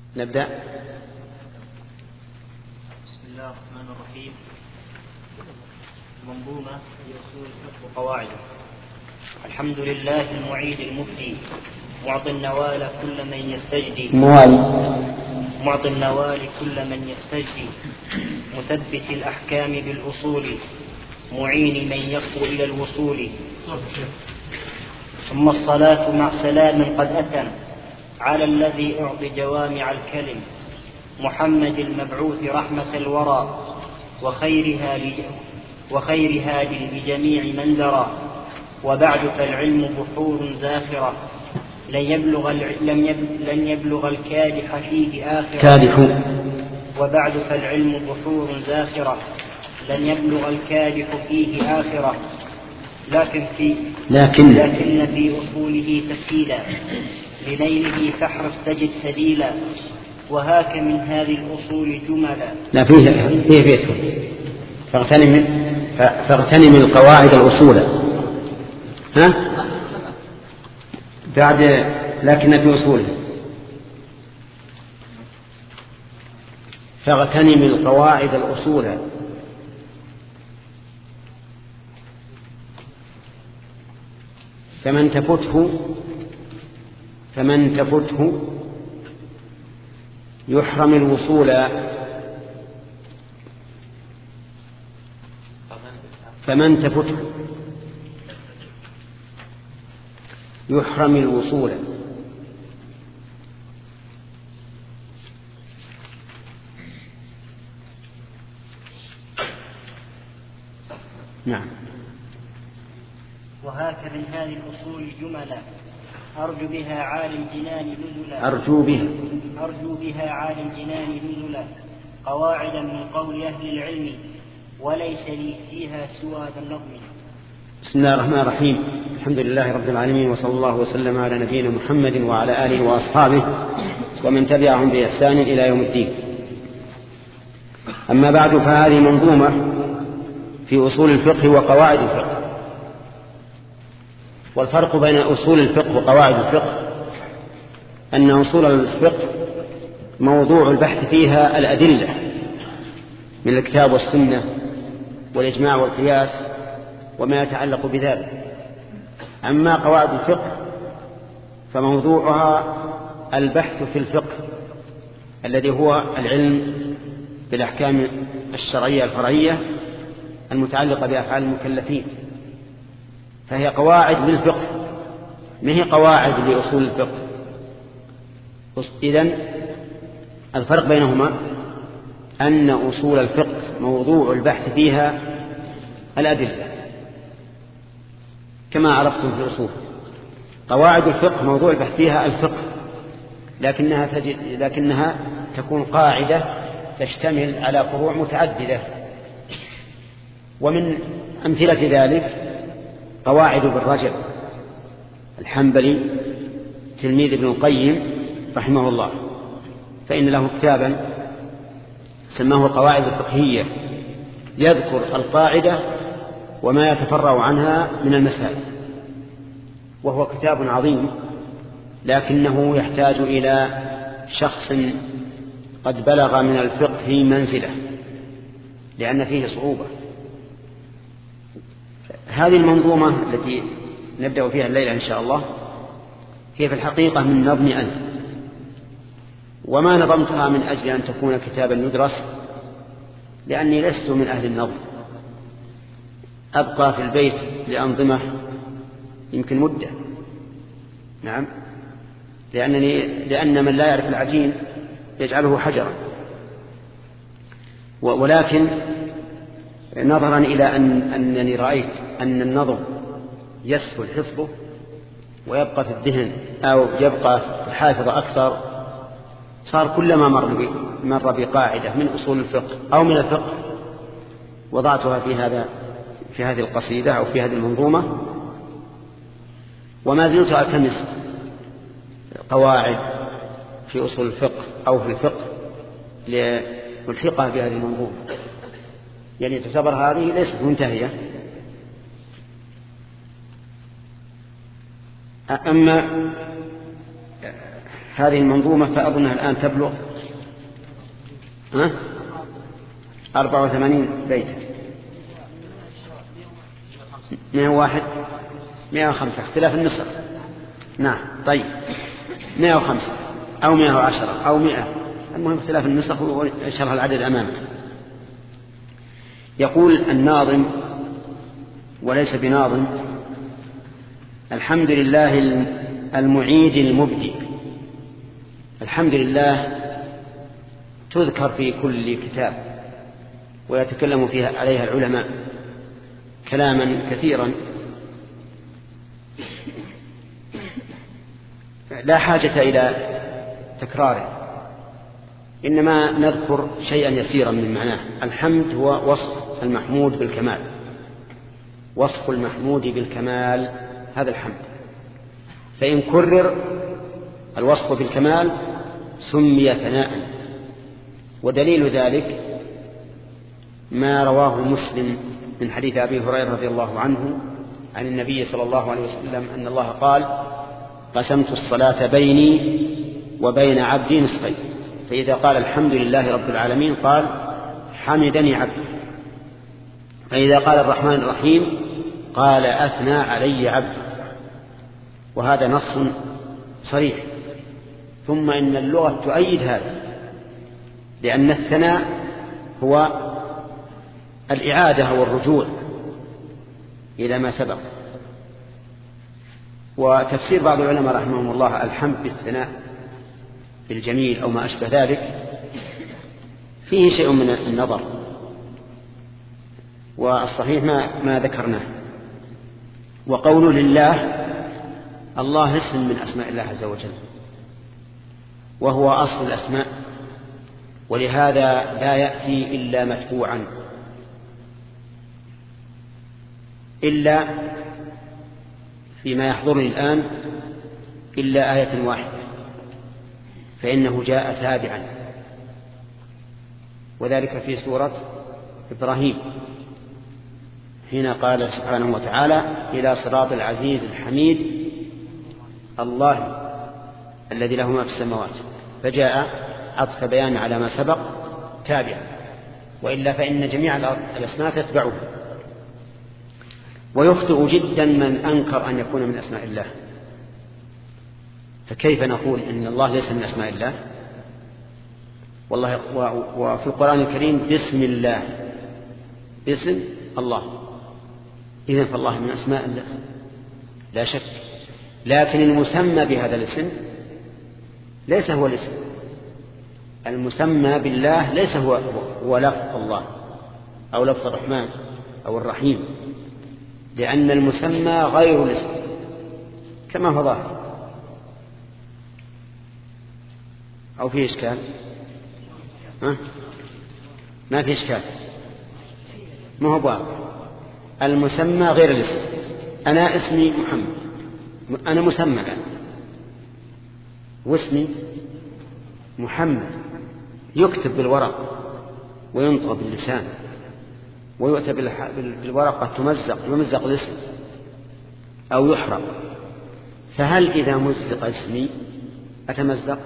نبدأ. بسم الله الرحمن الرحيم. منظومة في أصول الفقه وقواعده. الحمد لله المعيد المفتي معطي النوال كل من يستجدي معطي النوال كل من يستجدي مثبت الأحكام بالأصول معين من يصل إلى الوصول. ثم الصلاة مع سلام قد أتم على الذي أعطي جوامع الكلم محمد المبعوث رحمة الورى وخير هاد بجميع من درى. وبعد فالعلم بحور زاخرة لن يبلغ الكادح فيه آخرة. وبعد فالعلم بحور زاخرة لن يبلغ الكادح فيه آخرة. لكن في أصوله تسهيلا لنيله فاحرص تجد سبيلا. وهاك من هذه الأصول جملا. لا فيه بيته فاغتنم القواعد الأصول. بعد لكن في أصوله فاغتنم القواعد الأصول فمن تفته يحرم الوصول. فمن تفته يحرم الوصول. نعم. وهاك من هذه الأصول جملا أرجو بها عالم جنان نزلا قواعدا من قول أهل العلم وليس لي فيها سوى هذا النظم. بسم الله الرحمن الرحيم. الحمد لله رب العالمين، وصلى الله وسلم على نبينا محمد وعلى آله وأصحابه ومن تبعهم بإحسان إلى يوم الدين. أما بعد، فهذه منظومة في أصول الفقه وقواعد الفقه. والفرق بين أصول الفقه وقواعد الفقه أن أصول الفقه موضوع البحث فيها الأدلة من الكتاب والسنة والإجماع والقياس وما يتعلق بذلك. أما قواعد الفقه فموضوعها البحث في الفقه الذي هو العلم بالأحكام الشرعية الفرعية المتعلقة بأفعال المكلفين. فهي قواعد للفقه، ما هي قواعد لأصول الفقه. إذن الفرق بينهما أن أصول الفقه موضوع البحث فيها الأدلة كما عرفتم في الأصول. قواعد الفقه موضوع البحث فيها الفقه، لكنها تكون قاعدة تشتمل على فروع متعددة. ومن أمثلة ذلك قواعد ابن رجب الحنبلي تلميذ ابن القيم رحمه الله، فإن له كتابا سماه القواعد الفقهية، يذكر القاعدة وما يتفرع عنها من المسائل، وهو كتاب عظيم، لكنه يحتاج إلى شخص قد بلغ من الفقه منزلة، لأن فيه صعوبة. هذه المنظومة التي نبدأ فيها الليلة إن شاء الله هي في الحقيقة من نظم أنا، وما نظمتها من أجل أن تكون كتابا يدرس، لأني لست من أهل النظم، أبقى في البيت لأنظمه يمكن مدة. نعم، لأن من لا يعرف العجين يجعله حجرا. ولكن نظرا إلى أنني رأيت أن النظم يسهل حفظه ويبقى في الذهن أو يبقى في الحافظة أكثر، صار كلما مر بقاعدة من أصول الفقه أو من الفقه وضعتها في هذه القصيدة أو في هذه المنظومة، وما زلت ألتمس قواعد في أصول الفقه أو في الفقه لألحقها بهذه المنظومة. يعني تعتبر هذه ليست منتهية. أما هذه المنظومة فأظنها الآن تبلغ 84 بيتا. 101 105 اختلاف النسخ. نعم طيب 105 أو 110 أو 100، المهم اختلاف النسخ وشرح العدد أمامك. يقول الناظم وليس بناظم: الحمد لله المعيد المبدئ. الحمد لله تذكر في كل كتاب ويتكلم فيها عليها العلماء كلاما كثيرا لا حاجة إلى تكراره، إنما نذكر شيئا يسيرا من معناه. الحمد هو وصف المحمود بالكمال، وصف المحمود بالكمال هذا الحمد، فإن كرر الوصف بالكمال سمي ثناء. ودليل ذلك ما رواه مسلم من حديث أبي هريرة رضي الله عنه عن النبي صلى الله عليه وسلم أن الله قال: قسمت الصلاة بيني وبين عبدي نصفين، فإذا قال الحمد لله رب العالمين قال حمدني عبدي، فإذا قال الرحمن الرحيم قال أثنى علي عبدي. وهذا نص صريح. ثم إن اللغة تؤيد هذا، لأن الثناء هو الإعادة والرجوع إلى ما سبق. وتفسير بعض العلماء رحمهم الله الحمد بالثناء بالجميل أو ما أشبه ذلك فيه شيء من النظر، والصحيح ما ذكرناه. وقول لله، الله اسم من أسماء الله عز وجل وهو أصل الأسماء، ولهذا لا يأتي إلا متبوعا، إلا فيما يحضرني الآن إلا آية واحدة فإنه جاء تابعا، وذلك في سورة إبراهيم حين قال سبحانه وتعالى: إلى صراط العزيز الحميد الله الذي له ما في السماوات، فجاء عطف بيان على ما سبق تابعا، وإلا فإن جميع الأسماء تتبعه. ويخطئ جدا من أنكر أن يكون من أسماء الله، فكيف نقول إن الله ليس من أسماء الله؟ والله وفي القرآن الكريم بسم الله، باسم الله، إذن فالله من أسماء الله لا شك، لكن المسمى بهذا الاسم ليس هو الاسم. المسمى بالله ليس هو لفظ الله أو لفظ الرحمن أو الرحيم، لأن المسمى غير الاسم كما هو ظاهر. أو فيه إشكال؟ ما فيه إشكال، ما هو واضح. المسمى غير الاسم. أنا اسمي محمد، أنا مسمى الآن، واسمي محمد، يكتب بالورق وينطق باللسان ويؤتى بالورقة يمزق الاسم أو يحرق. فهل إذا مزق اسمي أتمزق؟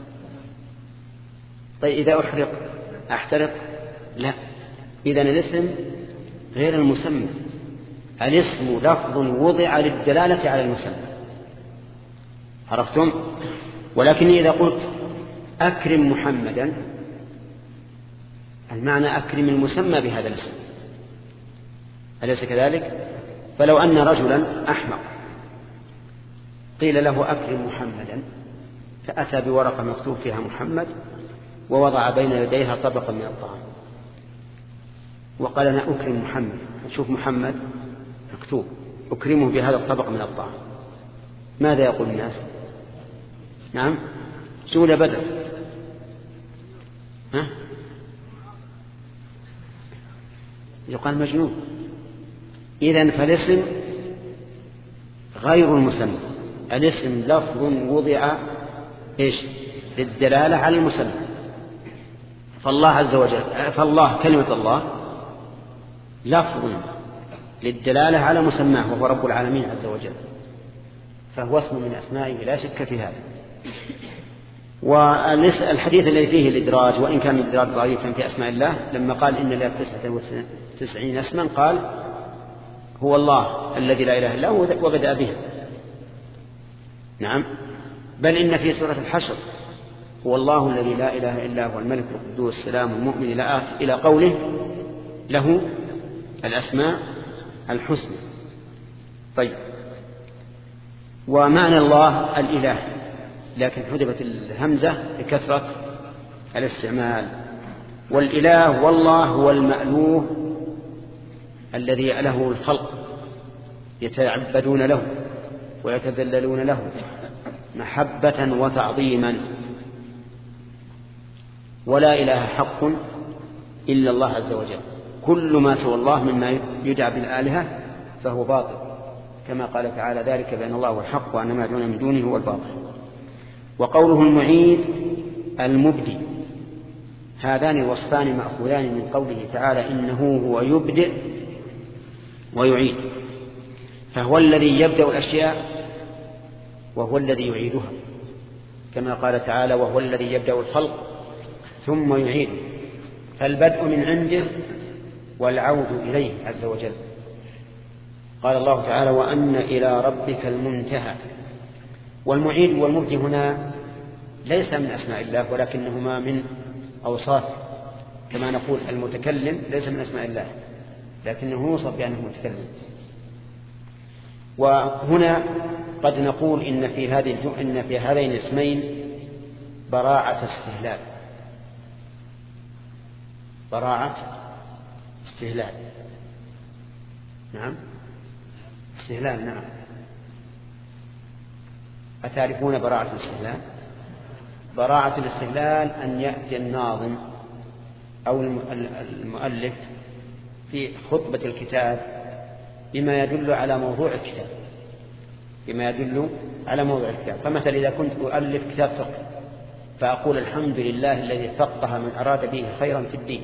طيب إذا أحترق؟ لا. إذن الاسم غير المسمى. الاسم لفظ وضع للدلالة على المسمى، عرفتم؟ ولكن إذا قلت أكرم محمدا، المعنى أكرم المسمى بهذا الاسم، أليس كذلك؟ فلو أن رجلا أحمق قيل له أكرم محمدا، فأتى بورقة مكتوب فيها محمد ووضع بين يديها طبقا من الطعام وقال: أنا أكرم محمد، شوف محمد مكتوب، أكرمه بهذا الطبق من الطعام، ماذا يقول الناس؟ نعم، سولة بدر، يقال مجنون. إذن فالاسم غير المسمى. الاسم لفظ وضع للدلالة على المسمى. فالله عز وجل، كلمة الله لفظ للدلالة على مسماه وهو رب العالمين عز وجل، فهو اسم من أسمائه لا شك في هذا. والحديث الذي فيه الإدراج وإن كان الإدراج ضعيفا في أسماء الله لما قال إن لله 99 اسما قال هو الله الذي لا إله إلا هو وبدأ به. نعم، بل إن في سورة الحشر هو الله الذي لا إله إلا هو الملك القدوس السلام المؤمن إلى قوله له الأسماء الحسنى. طيب، ومعنى الله الإله، لكن حذفت الهمزة لكثرة الاستعمال. والإله والله هو المألوه الذي له الخلق يتعبدون له ويتذللون له محبة وتعظيما. ولا إله حق إلا الله عز وجل، كل ما سوى الله مما يدعى بالآلهة فهو باطل، كما قال تعالى ذلك بأن الله هو الحق وأن ما يدعون من دونه هو الباطل. وقوله المعيد المبدي، هذان الوصفان مأخوذان من قوله تعالى إنه هو يبدئ ويعيد، فهو الذي يبدأ الأشياء وهو الذي يعيدها، كما قال تعالى وهو الذي يبدأ الخلق ثم يعيده، فالبدء من عنده والعود إليه عز وجل. قال الله تعالى وأن إلى ربك المنتهى. والمعيد والمبدي هنا ليس من أسماء الله ولكنهما من أوصاف، كما نقول المتكلم ليس من أسماء الله لكنه يوصف بأنه متكلم. وهنا قد نقول إن في هذين الاسمين براعة استهلال، براعة استهلال. نعم، استهلال. نعم، أتعرفون براعة الاستهلال؟ براعة الاستهلال أن يأتي الناظم أو المؤلف في خطبة الكتاب بما يدل على موضوع الكتاب، بما يدل على موضوع الكتاب. فمثلا إذا كنت أؤلف كتاب فقه فأقول الحمد لله الذي فقه من أراد به خيرا في الدين،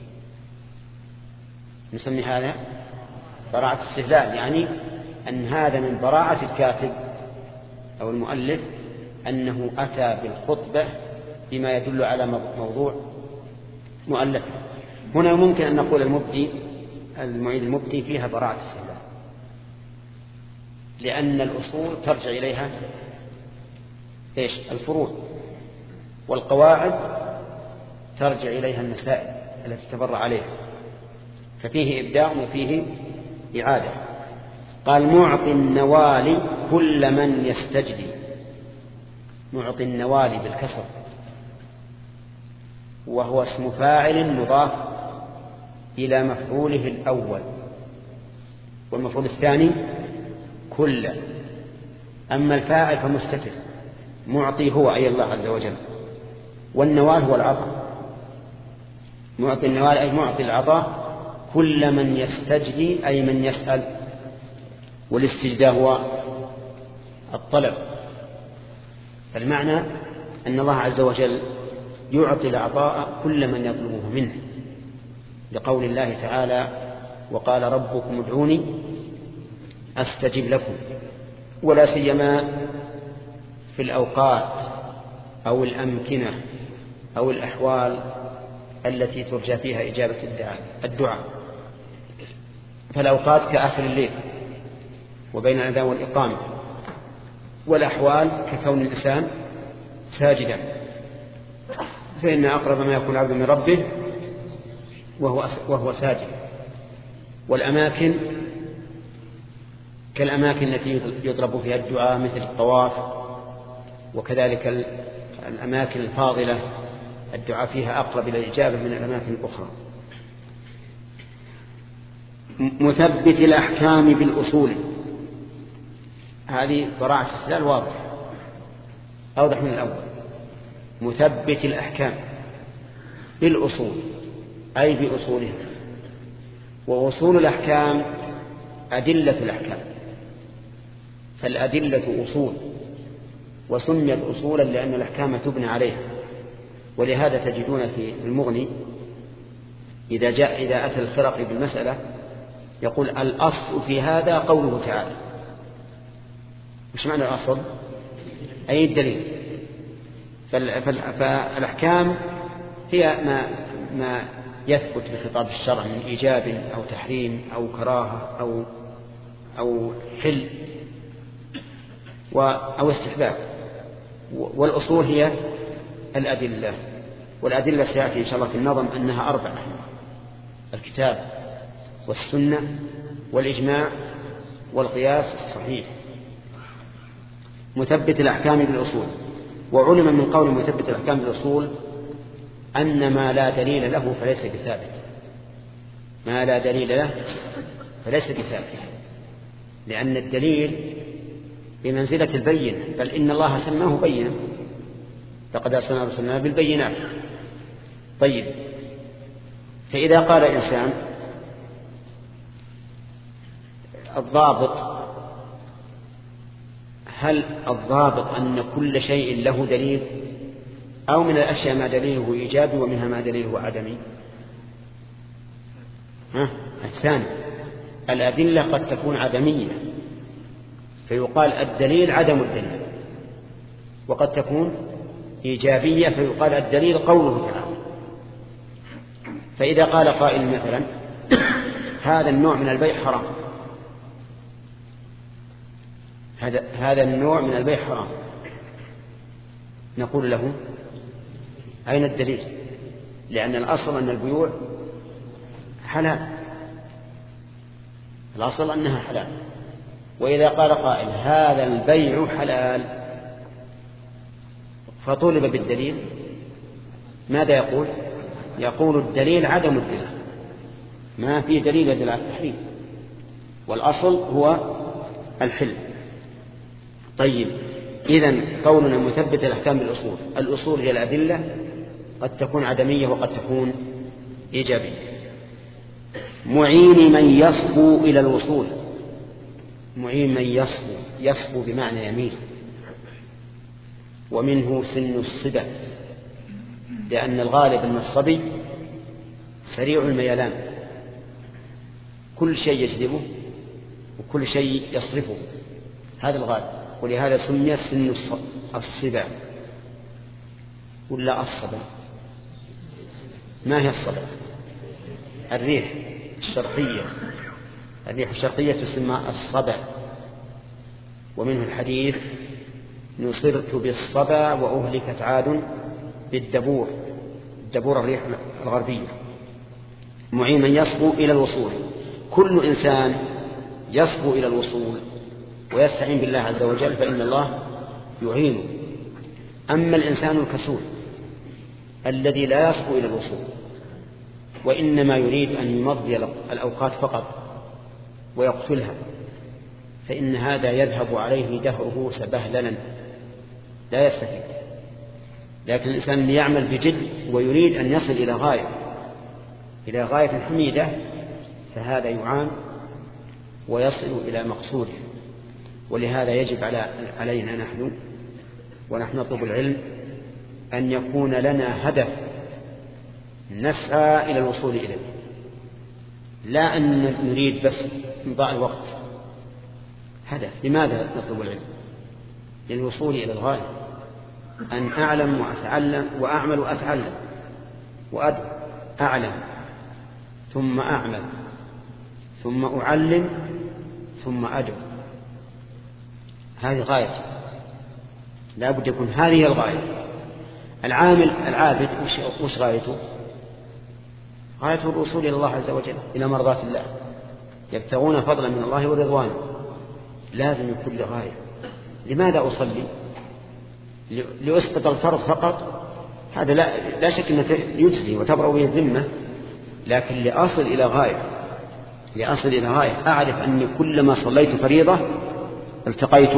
نسمي هذا براعة استهلال، يعني أن هذا من براعة الكاتب أو المؤلف أنه أتى بالخطبة بما يدل على موضوع مؤلف. هنا ممكن أن نقول المعيد المبدي فيها براعة استهلال، لأن الأصول ترجع إليها الفروع، والقواعد ترجع إليها المسائل التي تبرع عليها، ففيه إبداع وفيه إعادة. قال معطي النوال كل من يستجدي، معطي النوال بالكسر، وهو اسم فاعل مضاف إلى مفعوله الأول، والمفعول الثاني كل. أما الفاعل فمستتر، معطي هو أي الله عز وجل، والنوال هو العطاء. معطي النوال أي معطي العطاء كل من يستجدي أي من يسأل، والاستجداء هو الطلب. فالمعنى أن الله عز وجل يعطي العطاء كل من يطلبه منه، لقول الله تعالى وقال ربكم ادعوني أستجب لكم. ولا سيما في الأوقات أو الأمكنة أو الأحوال التي ترجى فيها إجابة الدعاء، فالأوقات كآخر الليل وبين الأذان والإقامة، والأحوال ككون الإنسان ساجدا، فإن أقرب ما يكون العبد من ربه وهو ساجد. والأماكن كالأماكن التي يضرب فيها الدعاء مثل الطواف، وكذلك الأماكن الفاضلة الدعاء فيها أقرب إلى الإجابة من الأماكن الأخرى. مثبت الأحكام بالأصول، هذه براعة الاستدلال واضح أوضح من الأول. مثبت الأحكام بالأصول أي بأصولها، وأصول الأحكام أدلة الأحكام، فالأدلة أصول، وسميت أصولا لأن الأحكام تبنى عليها. ولهذا تجدون في المغني إذا أتى الخرقي بالمسألة يقول الأصل في هذا قوله تعالى. مش معنى الأصل؟ أي الدليل. فالأحكام هي ما يثبت بخطاب الشرع من إيجاب أو تحريم أو كراهة أو حل أو استحباب. والأصول هي الأدلة، والأدلة سيأتي إن شاء الله في النظم أنها 4: الكتاب والسنة والإجماع والقياس الصحيح. مثبت الأحكام بالأصول. وعلم من قول مثبت الأحكام بالأصول أن ما لا دليل له فليس بثابت. ما لا دليل له فليس بثابت، لأن الدليل بمنزلة البينة، بل إن الله سماه بينا، لقد أرسلنا رسلنا بالبينات. طيب، فإذا قال إنسان الضابط، هل الضابط أن كل شيء له دليل، أو من الأشياء ما دليله إيجابي ومنها ما دليله عدمي؟ الثاني. الأدلة قد تكون عدمية فيقال الدليل عدم الدليل، وقد تكون إيجابية فيقال الدليل قوله تعالى. فإذا قال قائل مثلا هذا النوع من البيع حرام، هذا النوع من البيع حرام، نقول له أين الدليل؟ لأن الأصل أن البيوع حلال، الأصل أنها حلال. وإذا قال قائل هذا البيع حلال فطلب بالدليل، ماذا يقول؟ يقول الدليل عدم الدليل، ما في دليل يدل على التحريم، والأصل هو الحل. طيب، إذن قولنا مثبت الأحكام بالأصول، الأصول هي الأدلة، قد تكون عدمية وقد تكون إيجابية. معين من يصبو إلى الوصول. معين من يصبو بمعنى يميل، ومنه سن الصبا، لأن الغالب أن الصبي سريع الميلان، كل شيء يجذبه وكل شيء يصرفه، هذا الغالب، ولهذا سمي سن الصبا. ولا الصبا؟ ما هي الصبا؟ الريح الشرقية، الريح الشرقية تسمى الصبا. ومنه الحديث نصرت بالصبا وأهلكت عاد بالدبور، الدبور الريح الغربية. معين من يصبو إلى الوصول، كل إنسان يصبو إلى الوصول ويستعين بالله عز وجل فإن الله يعينه. أما الإنسان الكسول الذي لا يصبو إلى الوصول وإنما يريد أن يمضي الأوقات فقط ويقتلها، فإن هذا يذهب عليه دهره سبهللا لا يستفيد. لكن الإنسان اللي يعمل بجد ويريد أن يصل إلى غاية حميدة فهذا يعان ويصل إلى مقصوده. ولهذا يجب علينا نحن ونحن نطلب العلم أن يكون لنا هدف نسعى إلى الوصول إليه، لا أن نريد بس نضاع الوقت. هدف. لماذا نطلب العلم؟ للوصول إلى الغاية، أن أعلم وأتعلم وأعمل وأتعلم وأدعو، أعلم ثم أعمل ثم أعلم ثم أدعو، هذه غاية، لا بد يكون هذه الغاية. العامل العابد وش غايته؟ غايته الوصول إلى الله عز وجل، إلى مرضاة الله، يبتغون فضلا من الله ورضوانه، لازم يكون له غاية. لماذا أصلي؟ لأسقط الفرض فقط؟ هذا لا شك أنه يجزي وتبرأ به الذمة، لكن لأصل إلى غاية، أعرف أني كلما صليت فريضة التقيت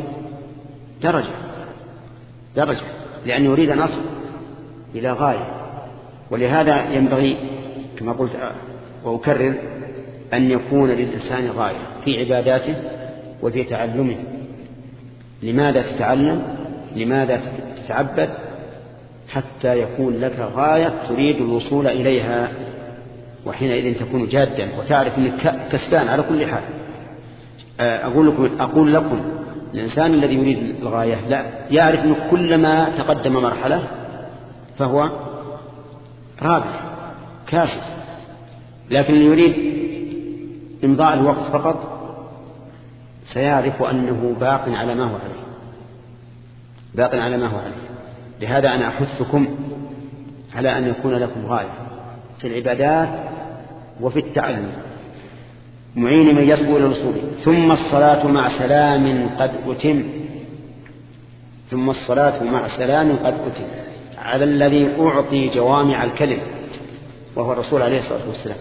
درجة، لأني أريد أن أصل إلى غاية. ولهذا ينبغي كما قلت وأكرر أن يكون للإنسان غاية في عباداته وفي تعلمه. لماذا تتعلم؟ لماذا تتعبد؟ حتى يكون لك غاية تريد الوصول إليها، وحينئذ تكون جادا وتعرف أنك كسبان على كل حال. أقول لكم الإنسان الذي يريد الغاية لا يعرف أنه كلما تقدم مرحلة فهو رابح كاسب، لكن اللي يريد إمضاء الوقت فقط سيعرف أنه باق على ما هو عليه، باق على ما هو عليه. لهذا أنا أحثكم على أن يكون لكم غاية في العبادات وفي التعلم، معين من يصبو إلى الوصول. ثم الصلاة مع سلام قد أتم، ثم الصلاة مع سلام قد أتم على الذي أعطي جوامع الكلم وهو الرسول عليه الصلاة والسلام.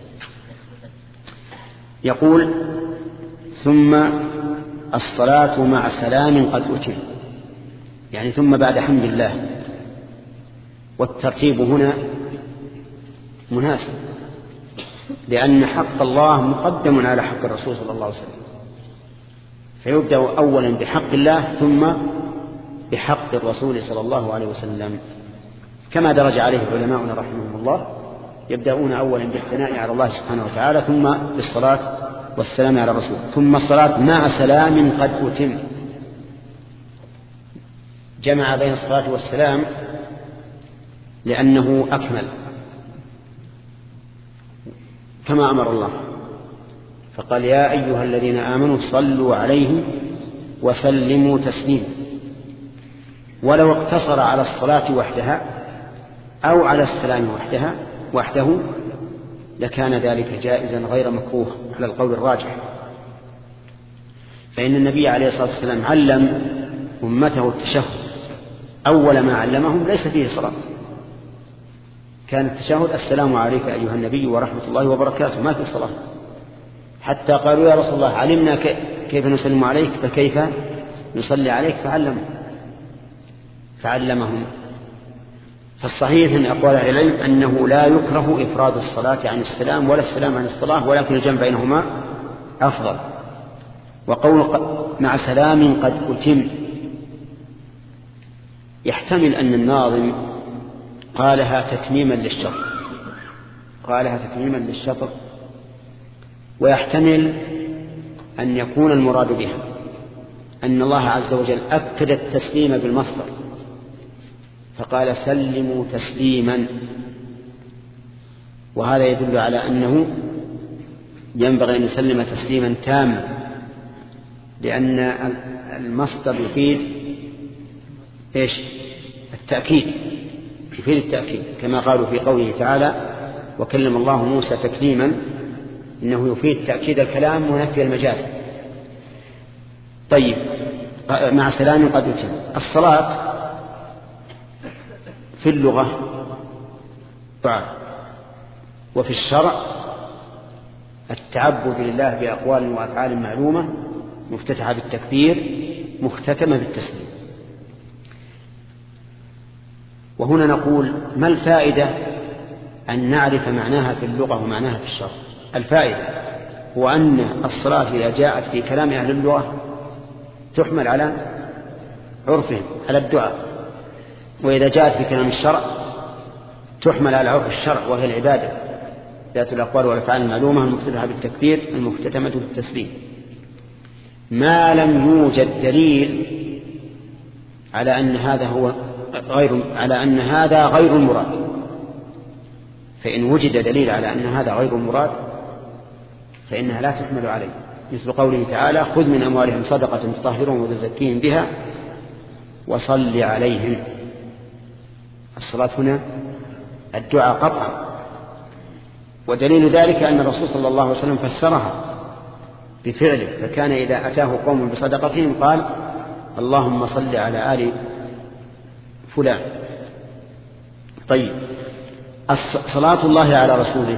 يقول ثم الصلاة مع سلام قد أتم، يعني ثم بعد حمد الله، والترتيب هنا مناسب لأن حق الله مقدم على حق الرسول صلى الله عليه وسلم، فيبدأ أولا بحق الله ثم بحق الرسول صلى الله عليه وسلم، كما درج عليه علماؤنا رحمهم الله، يبدأون أولا بالثناء على الله سبحانه وتعالى ثم بالصلاة والسلام على الرسول. ثم الصلاة مع سلام قد أتم، جمع بين الصلاة والسلام لأنه أكمل كما أمر الله، فقال يا أيها الذين آمنوا صلوا عليه وسلموا تسليما. ولو اقتصر على الصلاة وحدها أو على السلام وحده لكان ذلك جائزا غير مكروه على القول الراجح، فإن النبي عليه الصلاة والسلام علم أمته التشهد، أول ما علمهم ليس فيه صلاة، كان التشهد السلام عليك أيها النبي ورحمة الله وبركاته، ما في صلاة، حتى قالوا يا رسول الله علمنا كيف نسلم عليك فكيف نصلي عليك، فعلمهم. فالصحيح من أقوال أهل العلم أنه لا يكره إفراد الصلاة عن السلام ولا السلام عن الصلاة، ولكن الجمع بينهما أفضل. وقول مع سلام قد أتم يحتمل أن الناظم قالها تتميما للشطر، ويحتمل أن يكون المراد بها أن الله عز وجل أكد التسليم بالمصدر فقال سلموا تسليما، وهذا يدل على أنه ينبغي أن يسلم تسليما تاما، لأن المصدر يفيد التأكيد، يفيد التأكيد كما قالوا في قوله تعالى وكلم الله موسى تكليما، إنه يفيد تأكيد الكلام ونفي المجاز. طيب مع سلام قد أتم. الصلاة في اللغة دعاء، وفي الشرع التعبد لله بأقوال وأفعال معلومة مفتتحة بالتكبير مختتمة بالتسليم. وهنا نقول ما الفائدة أن نعرف معناها في اللغة ومعناها في الشرع؟ الفائدة هو أن الصلاة إذا جاءت في كلام أهل اللغة تحمل على عرفهم على الدعاء، وإذا جاءت في كلام الشرع تحمل على عرف الشرع وهي العبادة ذات الأقوال والأفعال المعلومة المفتتحة بالتكبير المختتمة بالتسليم، ما لم يوجد دليل على أن هذا غير المراد. فإن وجد دليل على أن هذا غير المراد فإنها لا تحمل عليه، مثل قوله تعالى خذ من أموالهم صدقة تطهرهم وتزكيهم بها وصل عليهم. الصلاة هنا الدعاء قطعا، ودليل ذلك أن الرسول صلى الله عليه وسلم فسرها بفعله، فكان إذا أتاه قوم بصدقتهم قال اللهم صل على آل فلان. طيب صلاة الله على رسوله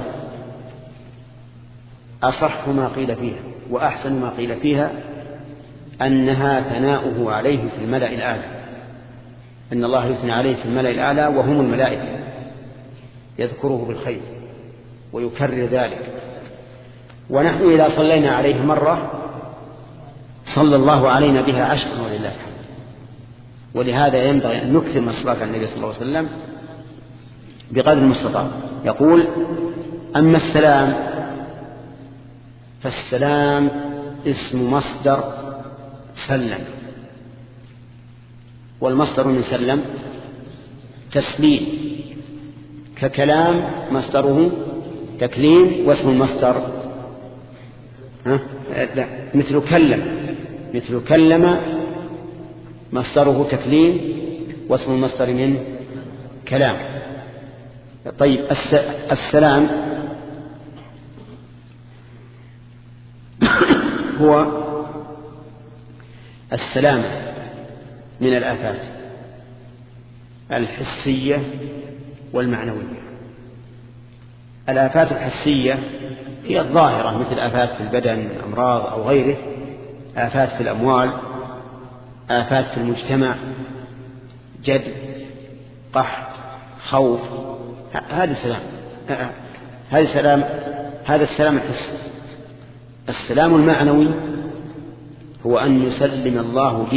أصح ما قيل فيها وأحسن ما قيل فيها أنها ثناؤه عليه في الملأ الأعلى، أن الله يثني عليه في الملأ الأعلى وهم الملائكة، يذكره بالخير ويكرر ذلك. ونحن إذا صلينا عليه مرة صلى الله علينا بها 10 ولله الحمد. ولهذا ينبغي أن نكثر من الصلاة على النبي صلى الله عليه وسلم بقدر المستطاع. يقول أما السلام فالسلام اسم مصدر سلم، والمصدر من سلم تسليم، ككلام مصدره تكليم، واسم المصدر مثل كلم مصدره تكليم، واسم المصدر من كلام. طيب السلام هو السلامة من الآفات الحسية والمعنوية. الآفات الحسية هي الظاهرة، مثل آفات في البدن، أمراض أو غيره، آفات في الأموال، آفات في المجتمع، جد، قحط، خوف، هذا السلام الحسي. السلام المعنوي هو أن يسلم الله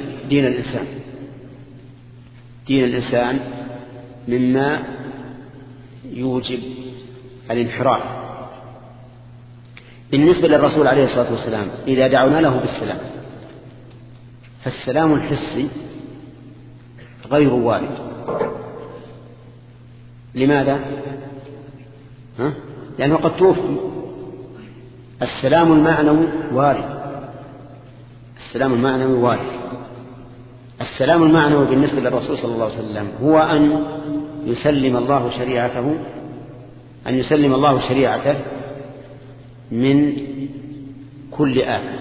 دين الإنسان مما يوجب الانحراف. بالنسبة للرسول عليه الصلاة والسلام إذا دعونا له بالسلام، فالسلام الحسي غير وارد. لماذا؟ لأنه قد توفي. السلام المعنوي وارد. السلام المعنوي بالنسبة للرسول صلى الله عليه وسلم هو أن يسلم الله شريعته من كل آفة،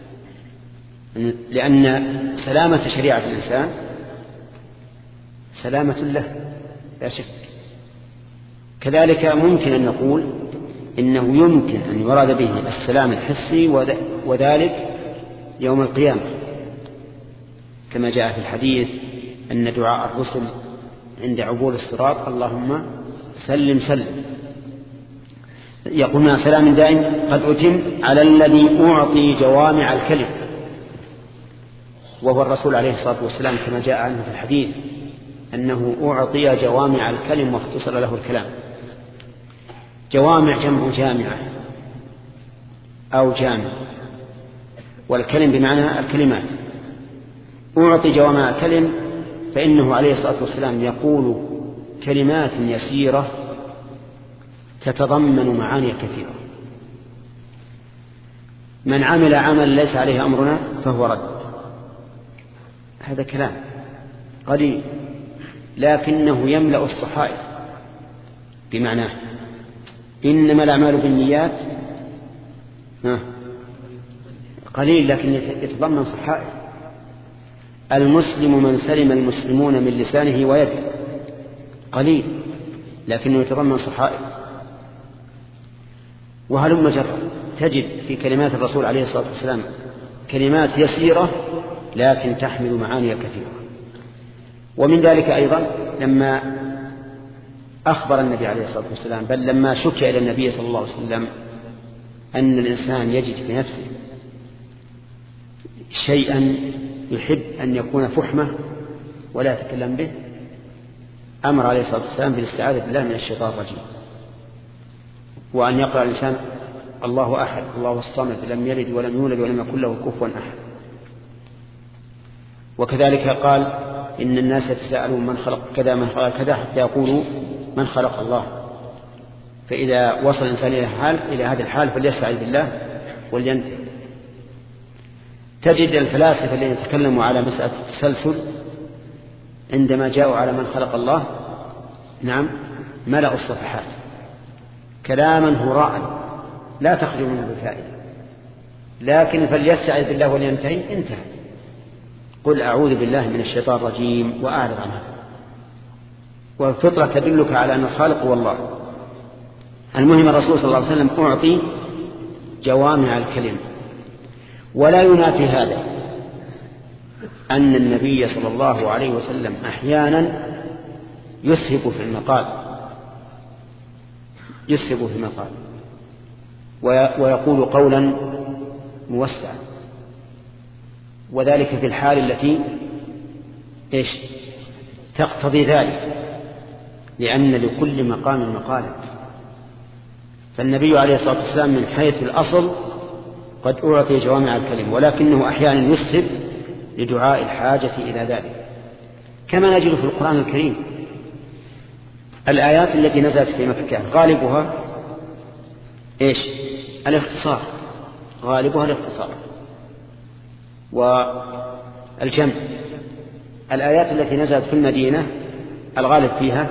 لأن سلامة شريعة الإنسان سلامة له لا شك. كذلك ممكن أن نقول إنه يمكن أن يراد به السلام الحسي، وذلك يوم القيامة، كما جاء في الحديث أن دعاء الرسل عند عبور الصراط اللهم سلم سلم، يقولون سلام دائم قد أتم على الذي أعطي جوامع الكلم، وهو الرسول عليه الصلاة والسلام كما جاء عنه في الحديث أنه أعطي جوامع الكلم واختصر له الكلام. جوامع جمع جامعة أو جامع، والكلم بمعنى الكلمات. أعطي جوامع الكلم فإنه عليه الصلاة والسلام يقول كلمات يسيرة تتضمن معاني كثيرة. من عمل عمل ليس عليه أمرنا فهو رد. هذا كلام قليل لكنه يملأ الصحائف بمعناه. إنما الأعمال بالنيات قليل لكن يتضمن صحائف. المسلم من سلم المسلمون من لسانه ويده، قليل لكنه يتضمن صحائف. وهلم جرا تجد في كلمات الرسول عليه الصلاة والسلام كلمات يسيرة لكن تحمل معاني كثيرة. ومن ذلك أيضا لما أخبر النبي عليه الصلاة والسلام، بل لما شكي إلى النبي صلى الله عليه وسلم أن الإنسان يجد في نفسه شيئا يحب أن يكون فحمة ولا يتكلم به، أمر عليه الصلاة والسلام بالاستعاذة بالله من الشيطان الرجيم، وأن يقرأ الإنسان الله أحد الله الصمد لم يلد ولم يولد ولم يكن له كفوا أحد. وكذلك قال إن الناس يتساءلون من خلق كذا من خلق كذا حتى يقولوا من خلق الله. فإذا وصل الإنسان إلى هذا الحال فليستعذ بالله ولينتهي. تجد الفلاسفة الذين يتكلموا على مسألة التسلسل عندما جاءوا على من خلق الله ملأوا الصفحات كلاما هراء لا تخرج منه بفائدة، لكن فليستعذ بالله ولينتهي. انتهى. قل أعوذ بالله من الشيطان الرجيم وأعرض عنها. والفطرة تدلك على أن الخالق هو الله. المهم الرسول صلى الله عليه وسلم أعطي جوامع الكلم. ولا ينافي هذا أن النبي صلى الله عليه وسلم أحيانا يسهب في المقال ويقول قولا موسعا، وذلك في الحال التي تقتضي ذلك، لأن لكل مقام مقالا. فالنبي عليه الصلاة والسلام من حيث الأصل قد أعطي جوامع الكلم، ولكنه أحيانا يسهب لدعاء الحاجة إلى ذلك، كما نجد في القرآن الكريم الآيات التي نزلت في مكة غالبها إيش؟ الاختصار، غالبها الاختصار والجمع. الآيات التي نزلت في المدينة الغالب فيها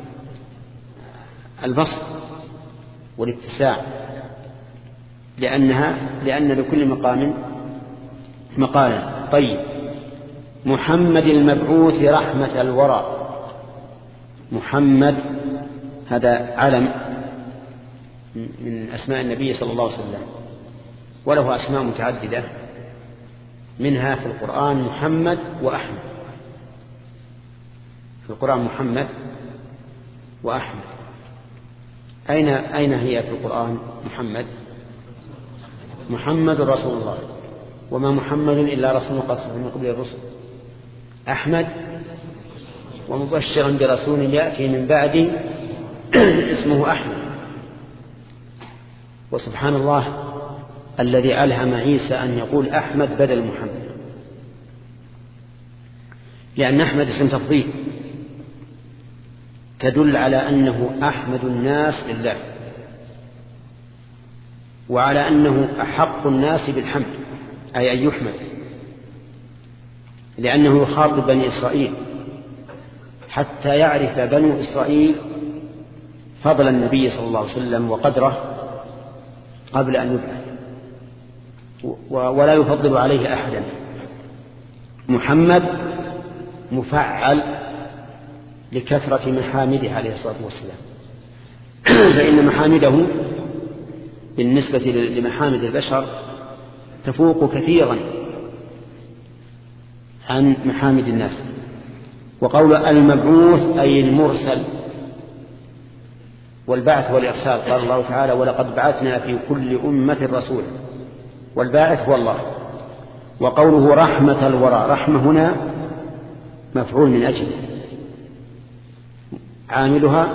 البسط والاتساع، لأن لكل مقام مقالا. طيب، محمد المبعوث رحمة الورى. محمد هذا علم من أسماء النبي صلى الله عليه وسلم، وله أسماء متعددة، منها في القرآن محمد وأحمد. في القرآن محمد وأحمد. أين هي في القرآن محمد؟ محمد رسول الله، وما محمد إلا رسول قد خلت من قبل الرسل. أحمد ومبشرا برسول يأتي من بعد اسمه أحمد. وسبحان الله الذي ألهم عيسى أن يقول أحمد بدل محمد، لأن أحمد اسم تفضيل تدل على أنه أحمد الناس لله، وعلى أنه أحق الناس بالحمد، أي أن يحمد، لأنه يخاطب بني إسرائيل حتى يعرف بنو إسرائيل فضل النبي صلى الله عليه وسلم وقدره قبل أن يبعث، ولا يفضل عليه أحدا. محمد مفعل لكثرة محامده عليه الصلاة والسلام، فإن محامده بالنسبة لمحامد البشر تفوق كثيرا عن محامد الناس. وقول المبعوث أي المرسل، والبعث والإرسال قال الله تعالى ولقد بعثنا في كل أمة رسولا، والباعث هو الله. وقوله رحمة الورى، رحمة هنا مفعول من أجل، عاملها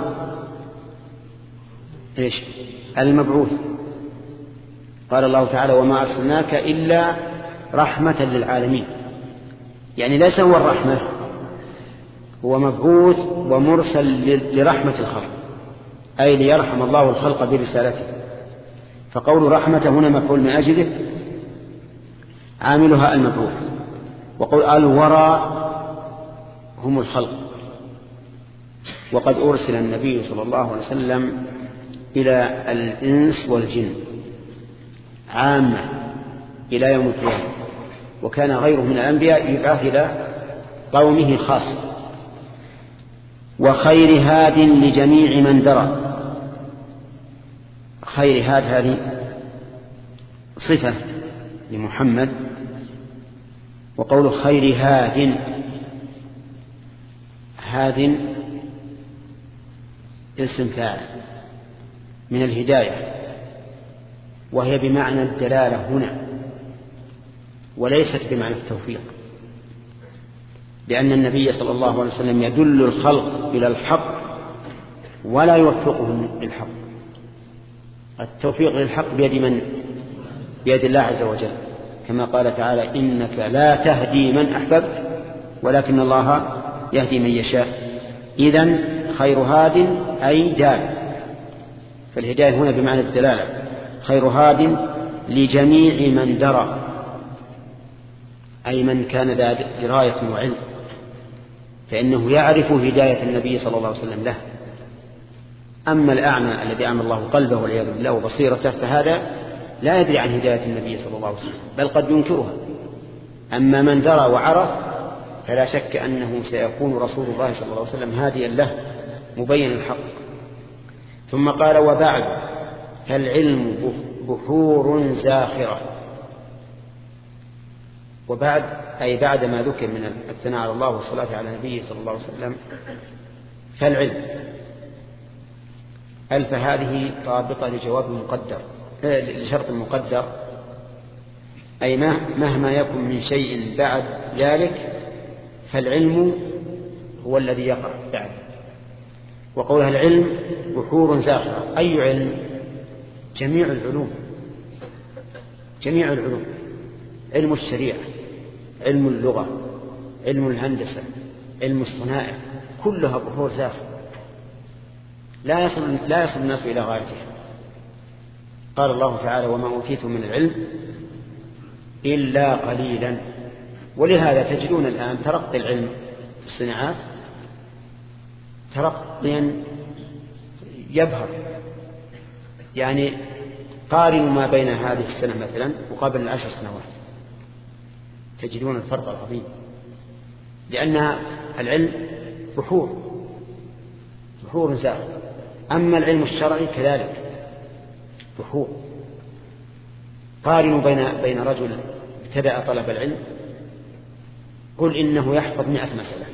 إيش؟ المبعوث. قال الله تعالى وما أرسلناك إلا رحمة للعالمين، يعني ليس هو الرحمة، هو مبعوث ومرسل لرحمة الخلق، أي ليرحم الله الخلق برسالته. فقول رحمة هنا مفعول من أجله، عاملها المبعوث. وقول الورى هم الخلق. وقد أرسل النبي صلى الله عليه وسلم إلى الإنس والجن عامة إلى يوم القيامة، وكان غيره من الأنبياء يبعث إلى قومه خاصة. وخير هاد لجميع من درى. خير هاد هذه صفة لمحمد. وقول خير هاد، هاد اسم فاعل من الهداية، وهي بمعنى الدلالة هنا وليست بمعنى التوفيق، لأن النبي صلى الله عليه وسلم يدل الخلق إلى الحق ولا يوفقهم للحق. التوفيق للحق بيد من؟ بيد الله عز وجل، كما قال تعالى إنك لا تهدي من أحببت ولكن الله يهدي من يشاء. إذن خير هاد أي دال، فالهداية هنا بمعنى الدلالة. خير هاد لجميع من درى، أي من كان ذا دراية وعلم، فإنه يعرف هداية النبي صلى الله عليه وسلم له. أما الأعمى الذي أعمى الله قلبه والعياذ بالله وبصيرته، فهذا لا يدري عن هداية النبي صلى الله عليه وسلم، بل قد ينكرها. أما من درى وعرف فلا شك أنه سيكون رسول الله صلى الله عليه وسلم هاديا له مبين الحق. ثم قال وبعد فالعلم بحور زاخرة. وبعد أي بعد ما ذكر من الثناء على الله والصلاة على النبي صلى الله عليه وسلم، فالعلم ألف هذه رابطة لجواب مقدر، لشرط مقدر، أي مهما يكن من شيء بعد ذلك فالعلم هو الذي يقع بعد. وقولها العلم بحور زاخرة، أي علم؟ جميع العلوم، جميع العلوم، علم الشريعة، علم اللغة، علم الهندسة، علم الصنائع، كلها بحور زاخرة لا يصل الناس إلى غايتها. قال الله تعالى: وما أوتيتم من العلم إلا قليلا. ولهذا تجدون الآن ترقي العلم في الصناعات ترقيا يبهر. يعني قارنوا ما بين هذه السنة مثلا وقبل 10 سنوات تجدون الفرق العظيم، لأن العلم بحور زاخرة. أما العلم الشرعي كذلك بحور. قارنوا بين رجل ابتدأ طلب العلم قل إنه يحفظ 100 مسألة،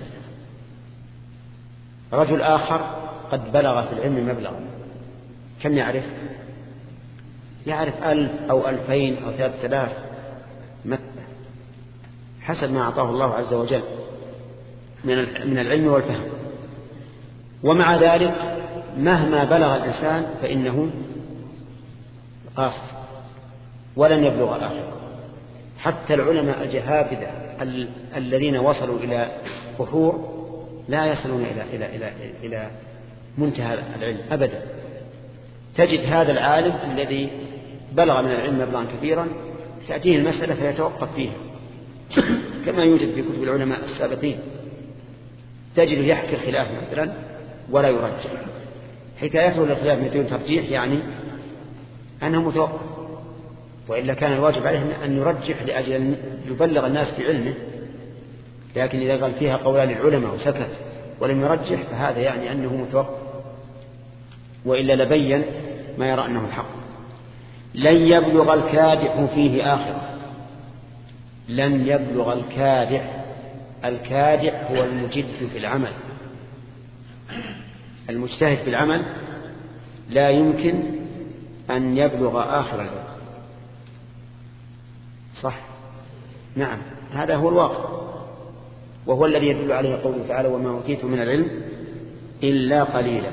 رجل آخر قد بلغ في العلم مبلغا، كم يعرف 1000 أو 2000 أو 3000 مسألة حسب ما أعطاه الله عز وجل من العلم والفهم. ومع ذلك مهما بلغ الإنسان فإنه قاصر ولن يبلغ الآخر. حتى العلماء الجهابذة الذين وصلوا إلى بحور لا يصلون إلى منتهى العلم أبدا. تجد هذا العالم الذي بلغ من العلم مبلغا كبيرا تأتيه المسألة فيتوقف فيها، كما يوجد في كتب العلماء السابقين، تجد يحكي الخلاف مثلا ولا يرجح، حكايته للخلاف من دون ترجيح يعني أنه متوقف، وإلا كان الواجب عليه أن يرجح لأجل أن يبلغ الناس بعلمه. لكن إذا قال فيها قولان العلماء وسكت ولم يرجح فهذا يعني أنه متوقف، وإلا لبين ما يرى أنه الحق. لن يبلغ الكادح فيه آخرة. لن يبلغ الكادح. الكادح هو المجد في العمل، المجتهد في العمل لا يمكن أن يبلغ آخر العلم. صح؟ نعم، هذا هو الواقع، وهو الذي يدل عليه قوله تعالى: وما أوتيتم من العلم إلا قليلا.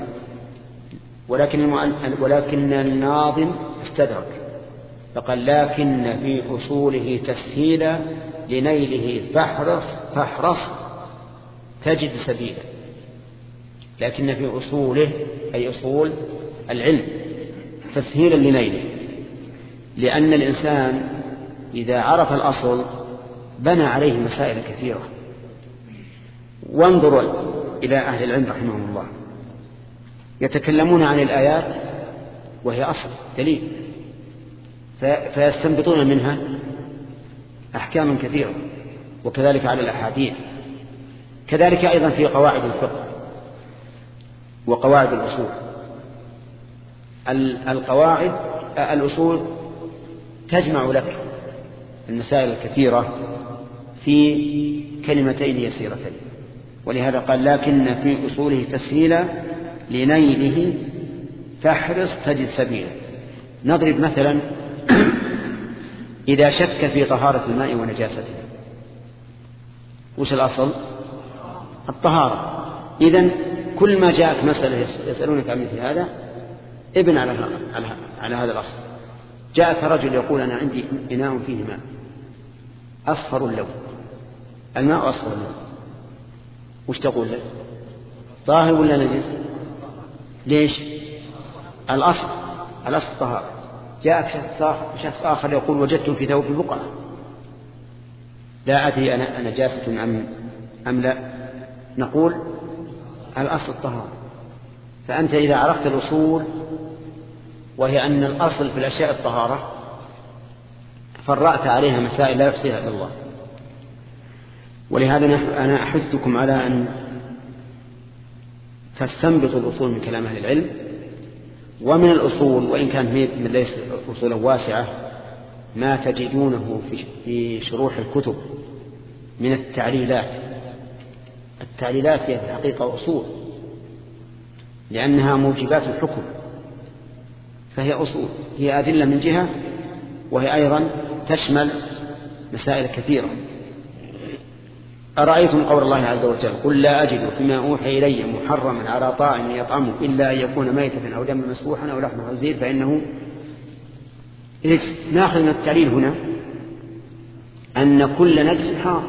ولكن الناظم استدرك فقال: لكن في أصوله تسهيلا لنيله فاحرص تجد سبيلا. لكن في أصوله أي أصول العلم تسهيلا لنيله، لأن الإنسان إذا عرف الأصل بنى عليه مسائل كثيرة. وانظروا إلى أهل العلم رحمهم الله يتكلمون عن الآيات وهي أصل دليل، فيستنبطون منها أحكاما كثيرة، وكذلك على الأحاديث، كذلك أيضا في قواعد الفقه وقواعد الأصول. الأصول تجمع لك المسائل الكثيرة في كلمتين يسيرتين، ولهذا قال: لكن في أصوله تسهيلا لنيله فاحرص تجد سبيلا. نضرب مثلا إذا شك في طهارة الماء ونجاسته، وش الأصل؟ الطهارة. إذن كل ما جاءت مسألة يسألونك عن مثل هذا ابن على هذا الأصل. جاءك رجل يقول: أنا عندي إناء فيه ماء أصفر اللون، الماء أصفر اللون، وش تقول له؟ طاهر ولا نجس؟ ليش؟ الأصل طهارة. جاءك شخص آخر يقول: وجدت في ثوب بقعة لا أدري أنا نجاسة أم لا، نقول الأصل الطهارة. فأنت إذا عرفت الأصول وهي أن الأصل في الأشياء الطهارة فرأت عليها مسائل لا يحصيها إلا الله. ولهذا أنا أحثكم على أن تستنبطوا الأصول من كلام أهل العلم. ومن الأصول وإن كانت ليس أصولا واسعة ما تجدونه في شروح الكتب من التعليلات. التعليلات هي في الحقيقة أصول، لأنها موجبات الحكم، فهي أصول، هي أدلة من جهة، وهي أيضا تشمل مسائل كثيرة. أرأيتم قول الله عز وجل: قل لا أجد فيما أوحي إلي محرما على طاعم يطعمه إلا أن يكون ميتة أو دما مسفوحا أو لحم خنزير فإنه ناخذ من التعليل هنا أن كل نجس حرام،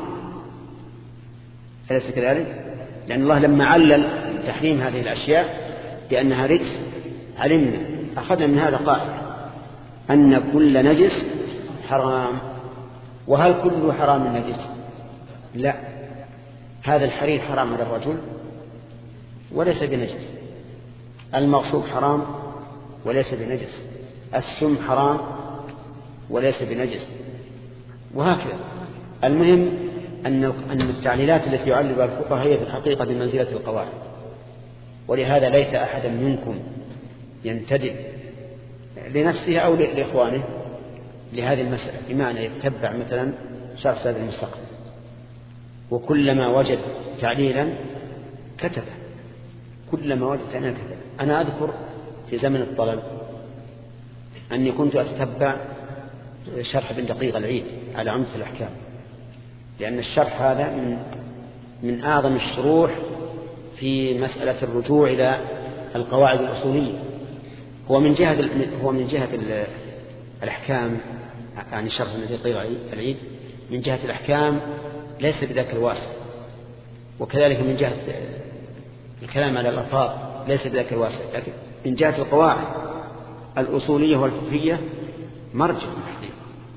أليس كذلك؟ لأن الله لما علل تحريم هذه الأشياء بأنها رجس علمنا أخذنا من هذا قاعدة أن كل نجس حرام. وهل كل حرام نجس؟ لا، هذا الحرير حرام على الرجل وليس بنجس، المغصوب حرام وليس بنجس، السم حرام وليس بنجس، وهكذا. المهم أن التعليلات التي يعلل الفقهاء هي في الحقيقة بمنزلة القواعد، ولهذا ليس أحدا منكم ينتدب لنفسه أو لإخوانه لهذه المسألة، بمعنى يتبع مثلا شرح سادة المستقبل وكلما وجد تعليلا كتبه، كلما وجد تعليلا كتبه. أنا أذكر في زمن الطلب أني كنت أتتبع شرح ابن دقيق العيد على عمدة الأحكام، لأن الشرح هذا من أعظم الشروح في مسألة الرجوع إلى القواعد الأصولية. هو من جهة الأحكام، يعني شرح ابن دقيق العيد من جهة الأحكام ليس بذاك الواسع، وكذلك من جهة الكلام على الألفاظ ليس بذاك الواسع، لكن من جهة القواعد الأصولية والفقهية مرجع الحقيقة.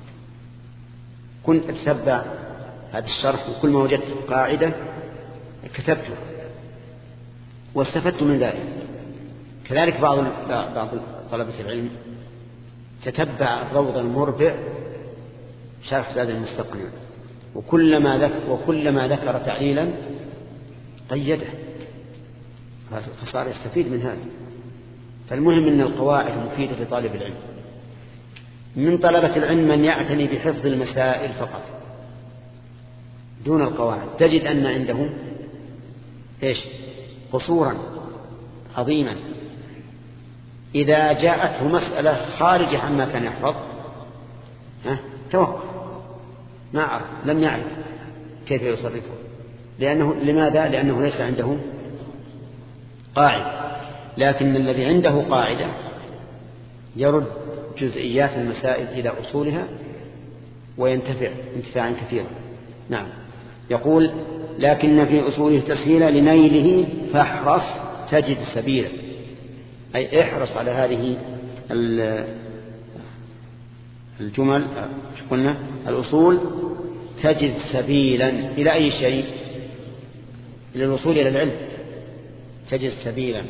كنت أتتبع هذا الشرح وكل ما وجدت قاعدة كتبته واستفدت من ذلك. كذلك بعض طلبة العلم تتبع الروض المربع شرح زاد المستقنع، وكلما ذكر تعليلا قيده، فصار يستفيد من هذا. فالمهم أن القواعد مفيدة لطالب العلم. من طلبة العلم من يعتني بحفظ المسائل فقط دون القواعد، تجد أن عندهم قصورا عظيما. إذا جاءته مسألة خارجة عما كان يحفظ توقف، ما عرف، لم يعرف كيف يصرفه. لماذا؟ لأنه ليس عنده قاعدة. لكن الذي عنده قاعدة يرد جزئيات المسائل إلى أصولها وينتفع انتفاعا كثيرا. نعم. يقول لكن في أصوله تسهيلا لنيله فاحرص تجد سبيلا، أي احرص على هذه الجمل. قلنا الأصول تجد سبيلا إلى أي شيء؟ إلى الوصول إلى العلم تجد سبيلا.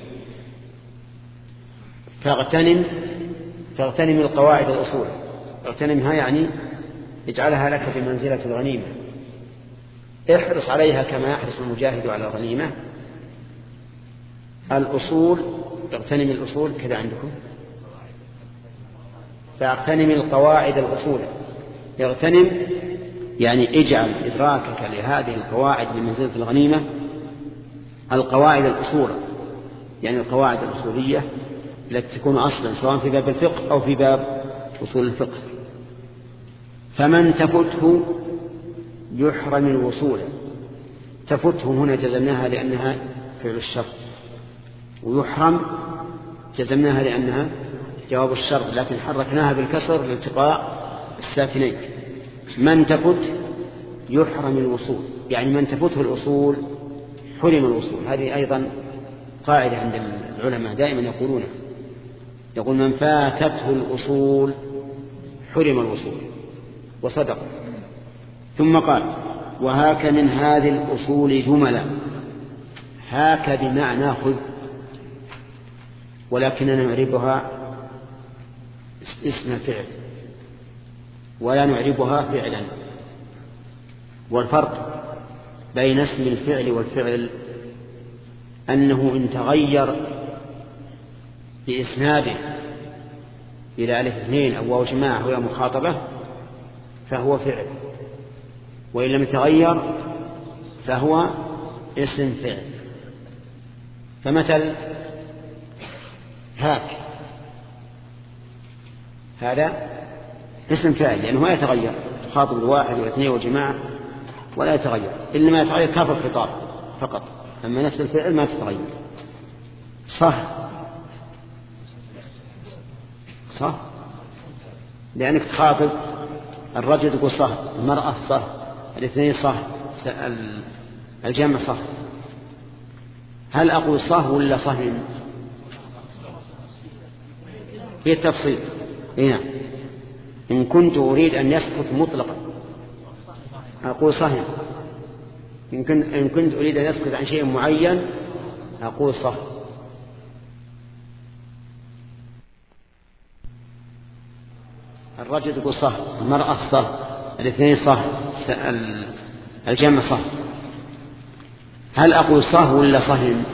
فاغتنم القواعد الأصول، اغتنمها يعني اجعلها لك بمنزلة الغنيمة، احرص عليها كما يحرص المجاهد على الغنيمة. الأصول اغتنم الأصول كذا عندكم، فاغتنم القواعد الأصول. يغتنم يعني اجعل إدراكك لهذه القواعد بمنزلة الغنيمة. القواعد الأصول يعني القواعد الأصولية التي تكون أصلا سواء في باب الفقه أو في باب أصول الفقه. فمن تفته يحرم الوصول. تفته هنا جزمناها لأنها فعل الشرط، ويحرم جزمناها لأنها جواب الشرط، لكن حركناها بالكسر لالتقاء الساكنين. من تفت يحرم الوصول، يعني من تفته الأصول حرم الوصول. هذه أيضا قاعدة عند العلماء دائما يقولون، يقول من فاتته الأصول حرم الوصول، وصدق. ثم قال وهاك من هذه الأصول جملا. هاك بمعنى خذ، ولكننا نعربها اسم الفعل ولا نعربها فعلا. والفرق بين اسم الفعل والفعل أنه إن تغير بإسناده إلى ألف اثنين أو واو جماعة وهي مخاطبة فهو فعل، وإن لم يتغير فهو اسم فعل. فمثل هاك هذا اسم فعل لأنه ما يتغير، تخاطب الواحد والاثنين والجماعة ولا يتغير، إنما يتغير كاف الخطاب فقط، أما نفس الفعل ما تتغير. صح لأنك تخاطب الرجل تقول صه، المرأة صه، الاثنين صه، الجمع صه. هل أقول صه ولا صهن؟ في التفصيل. هنا إن كنت أريد أن يسكت مطلقا أقول صهن، إن كنت أريد أن يسكت عن شيء معين أقول صه. الرجل تقول صه، المرأة صه، الاثنين صه، الجمع صه. هل أقول صه ولا صهن؟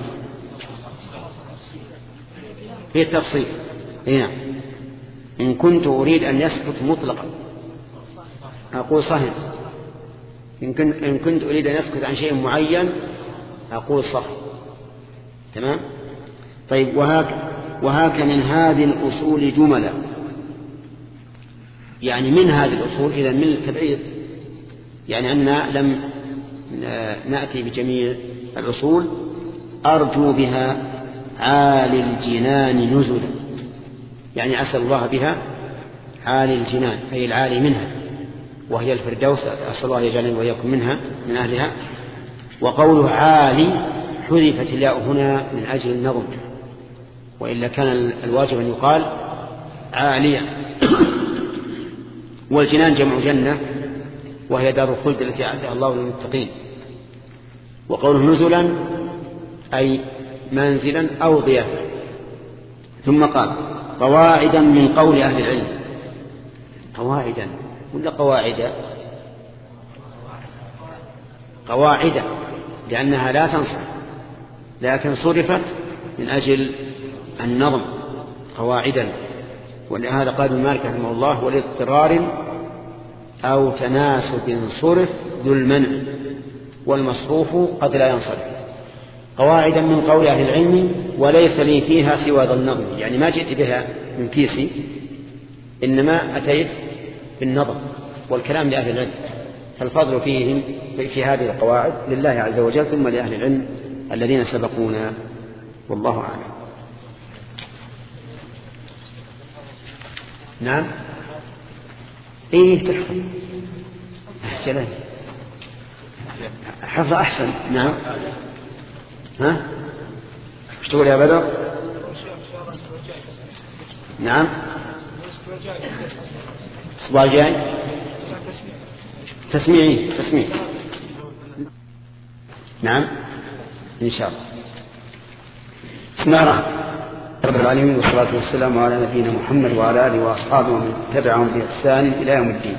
في التفصيل. هنا إن كنت أريد أن يسكت مطلقا أقول صهن، إن كنت أريد أن يسكت عن شيء معين أقول صه. تمام. طيب وهاك من هذه الأصول جملة، يعني من هذه الأصول إذا من التبعيض، يعني أننا لم نأتي بجميع الأصول. أرجو بها عالي الجنان نزلا، يعني أسأل الله بها عالي الجنان أي العالي منها وهي الفردوس، أسأل الله يجعلني وإياكم منها من أهلها. وقوله عالي حذفت الياء هنا من أجل النظم، وإلا كان الواجب أن يقال عالية. والجنان جمع جنة وهي دار الخلد التي أعدها الله للمتقين. وقوله نزلا أي منزلا أو ضيافة. ثم قال قواعدا من قول أهل العلم. قواعدا ولا قواعدا؟ قواعدا لأنها لا تنصرف، لكن صرفت من أجل النظم قواعدا. ولهذا قال ابن مالك رحمه الله ولاضطرار أو تناسب صرف ذو المنع والمصروف قد لا ينصرف. قواعدا من قول أهل العلم وليس لي فيها سوى ذا النظم، يعني ما جئت بها من كيسي، إنما أتيت بالنظم والكلام لأهل العلم. فالفضل فيهم في هذه القواعد لله عز وجل ثم لأهل العلم الذين سبقونا، والله أعلم. نعم إيه تحفظ جلال حفظ أحسن. نعم ها ايش تقول يا بدر؟ نعم الأسبوع الجاي تسميع. نعم إن شاء الله. بسم الله الرحمن الرحيم. رب العالمين والصلاة والسلام على نبينا محمد وعلى آله وأصحابه ومن تبعهم بإحسان إلى يوم الدين.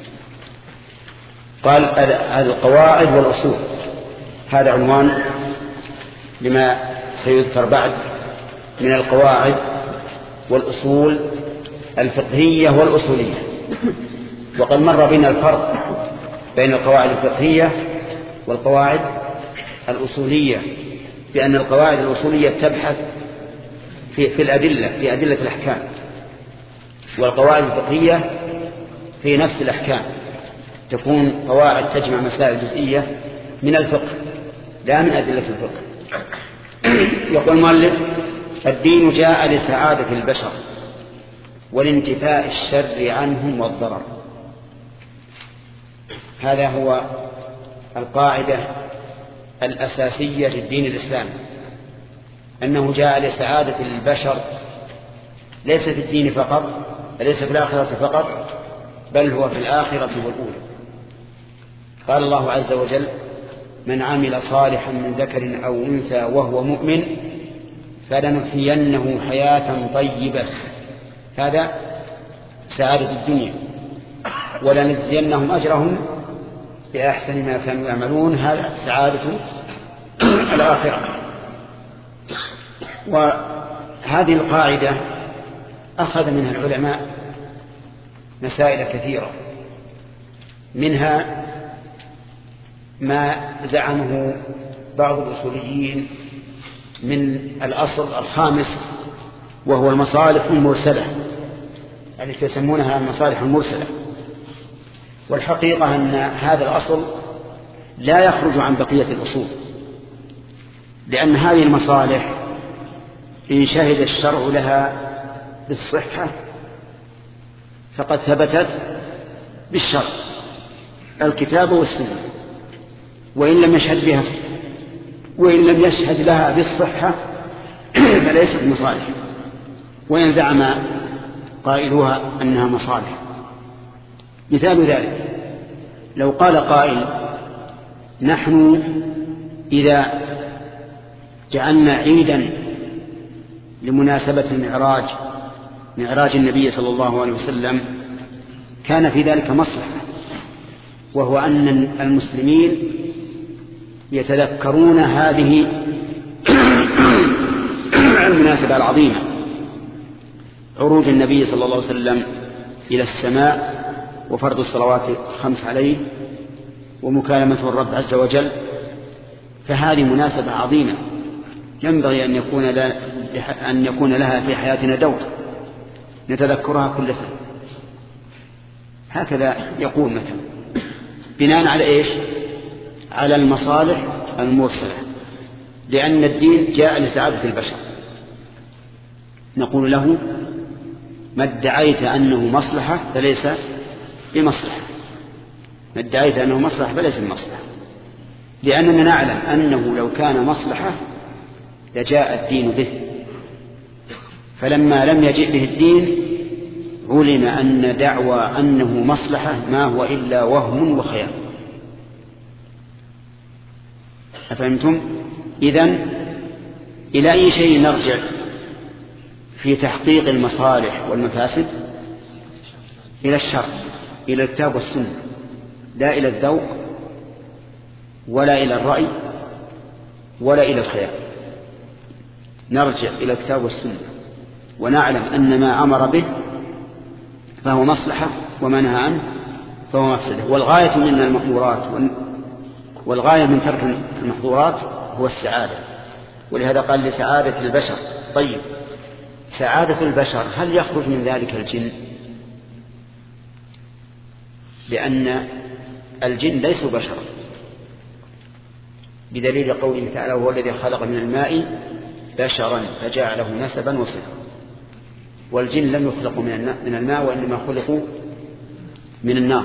قال القواعد والأصول، هذا عنوان لما سيذكر بعد من القواعد والأصول الفقهية والأصولية. وقد مر بنا الفرق بين القواعد الفقهية والقواعد الأصولية، بأن القواعد الأصولية تبحث في الأدلة، في أدلة الأحكام، والقواعد الفقهية في نفس الأحكام، تكون قواعد تجمع مسائل جزئية من الفقه لا من أدلة الفقه. يقول المؤلف الدين جاء لسعادة البشر والانتفاء الشر عنهم والضرر. هذا هو القاعدة الأساسية للدين الإسلامي، أنه جاء لسعادة البشر، ليس في الدين فقط، ليس في الآخرة فقط، بل هو في الآخرة والأولى. قال الله عز وجل من عمل صالحا من ذكر أو أنثى وهو مؤمن فلنحيينه حياة طيبة، هذا سعادة الدنيا، ولنجزينهم أجرهم بأحسن ما كانوا يعملون، هذا سعادة الآخرة. وهذه القاعدة أخذ منها العلماء مسائل كثيرة، منها ما زعمه بعض الأصوليين من الأصل الخامس وهو المصالح المرسلة التي يسمونها المصالح المرسلة. والحقيقة أن هذا الأصل لا يخرج عن بقية الأصول، لأن هذه المصالح إن شهد الشرع لها بالصحة فقد ثبتت بالشرع الكتاب والسنة، وإن لم يشهد لها بالصحة فليست مصالح، وإن زعم قائلوها أنها مصالح. مثال ذلك لو قال قائل: نحن إذا جعلنا عيدا لمناسبة معراج النبي صلى الله عليه وسلم كان في ذلك مصلحة، وهو أن المسلمين يتذكرون هذه المناسبة العظيمة، عروج النبي صلى الله عليه وسلم إلى السماء وفرض الصلوات 5 عليه ومكالمة الرب عز وجل، فهذه مناسبة عظيمة ينبغي أن يكون لها في حياتنا دور نتذكرها كل سنة. هكذا يقول مثلا بناء على إيش؟ على المصالح المرسلة، لأن الدين جاء لسعادة البشر. نقول له: ما ادعيت أنه مصلحة فليس بمصلحة، ما ادعيت أنه مصلحة فليس بمصلحة، لأننا نعلم أنه لو كان مصلحة لجاء الدين به، فلما لم يجئ به الدين علم أن دعوى أنه مصلحة ما هو إلا وهم وخيال. أفهمتم؟ إذن إلى أي شيء نرجع في تحقيق المصالح والمفاسد؟ إلى الشرع، إلى الكتاب والسنة، لا إلى الذوق ولا إلى الرأي ولا إلى الخيال. نرجع إلى الكتاب والسنة ونعلم أن ما أمر به فهو مصلحة وما نهى عنه فهو مفسدة. والغاية من المأمورات والغاية من ترك المحظورات هو السعادة، ولهذا قال لسعادة البشر. طيب، سعادة البشر هل يخرج من ذلك الجن؟ لأن الجن ليسوا بشرا، بدليل قوله تعالى: هو الذي خلق من الماء بشرا فجعله نسبا وصفا. والجن لم يخلقوا من الماء، وإنما خلقوا من النار.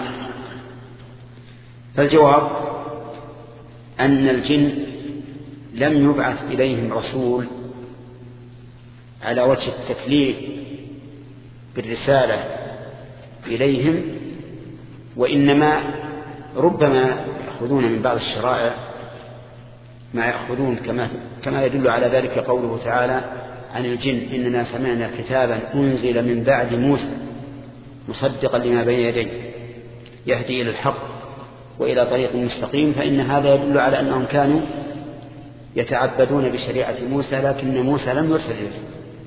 فالجواب أن الجن لم يبعث إليهم رسول على وجه التكليف بالرسالة إليهم، وإنما ربما يأخذون من بعض الشرائع ما يأخذون، كما يدل على ذلك قوله تعالى عن الجن: إننا سمعنا كتابا أنزل من بعد موسى مصدقا لما بين يديه يهدي إلى الحق وإلى طريق مستقيم. فإن هذا يدل على أنهم كانوا يتعبدون بشريعة موسى، لكن موسى لم يرسل إليهم.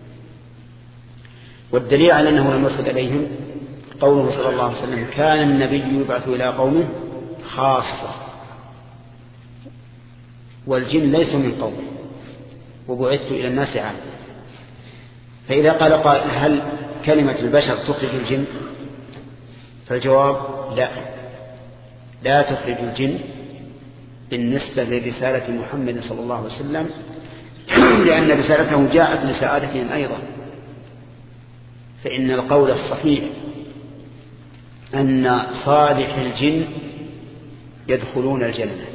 والدليل على أنه لم يرسل إليهم قوله صلى الله عليه وسلم: كان النبي يبعث إلى قومه خاصة، والجن ليسوا من قومه وبعثت إلى الناس عامة. فإذا قال قائل: هل كلمة البشر تخرج الجن؟ فالجواب: لا تخرج الجن بالنسبة لرسالة محمد صلى الله عليه وسلم، لأن رسالته جاءت لسعادتهم أيضا. فإن القول الصحيح أن صالح الجن يدخلون الجنة،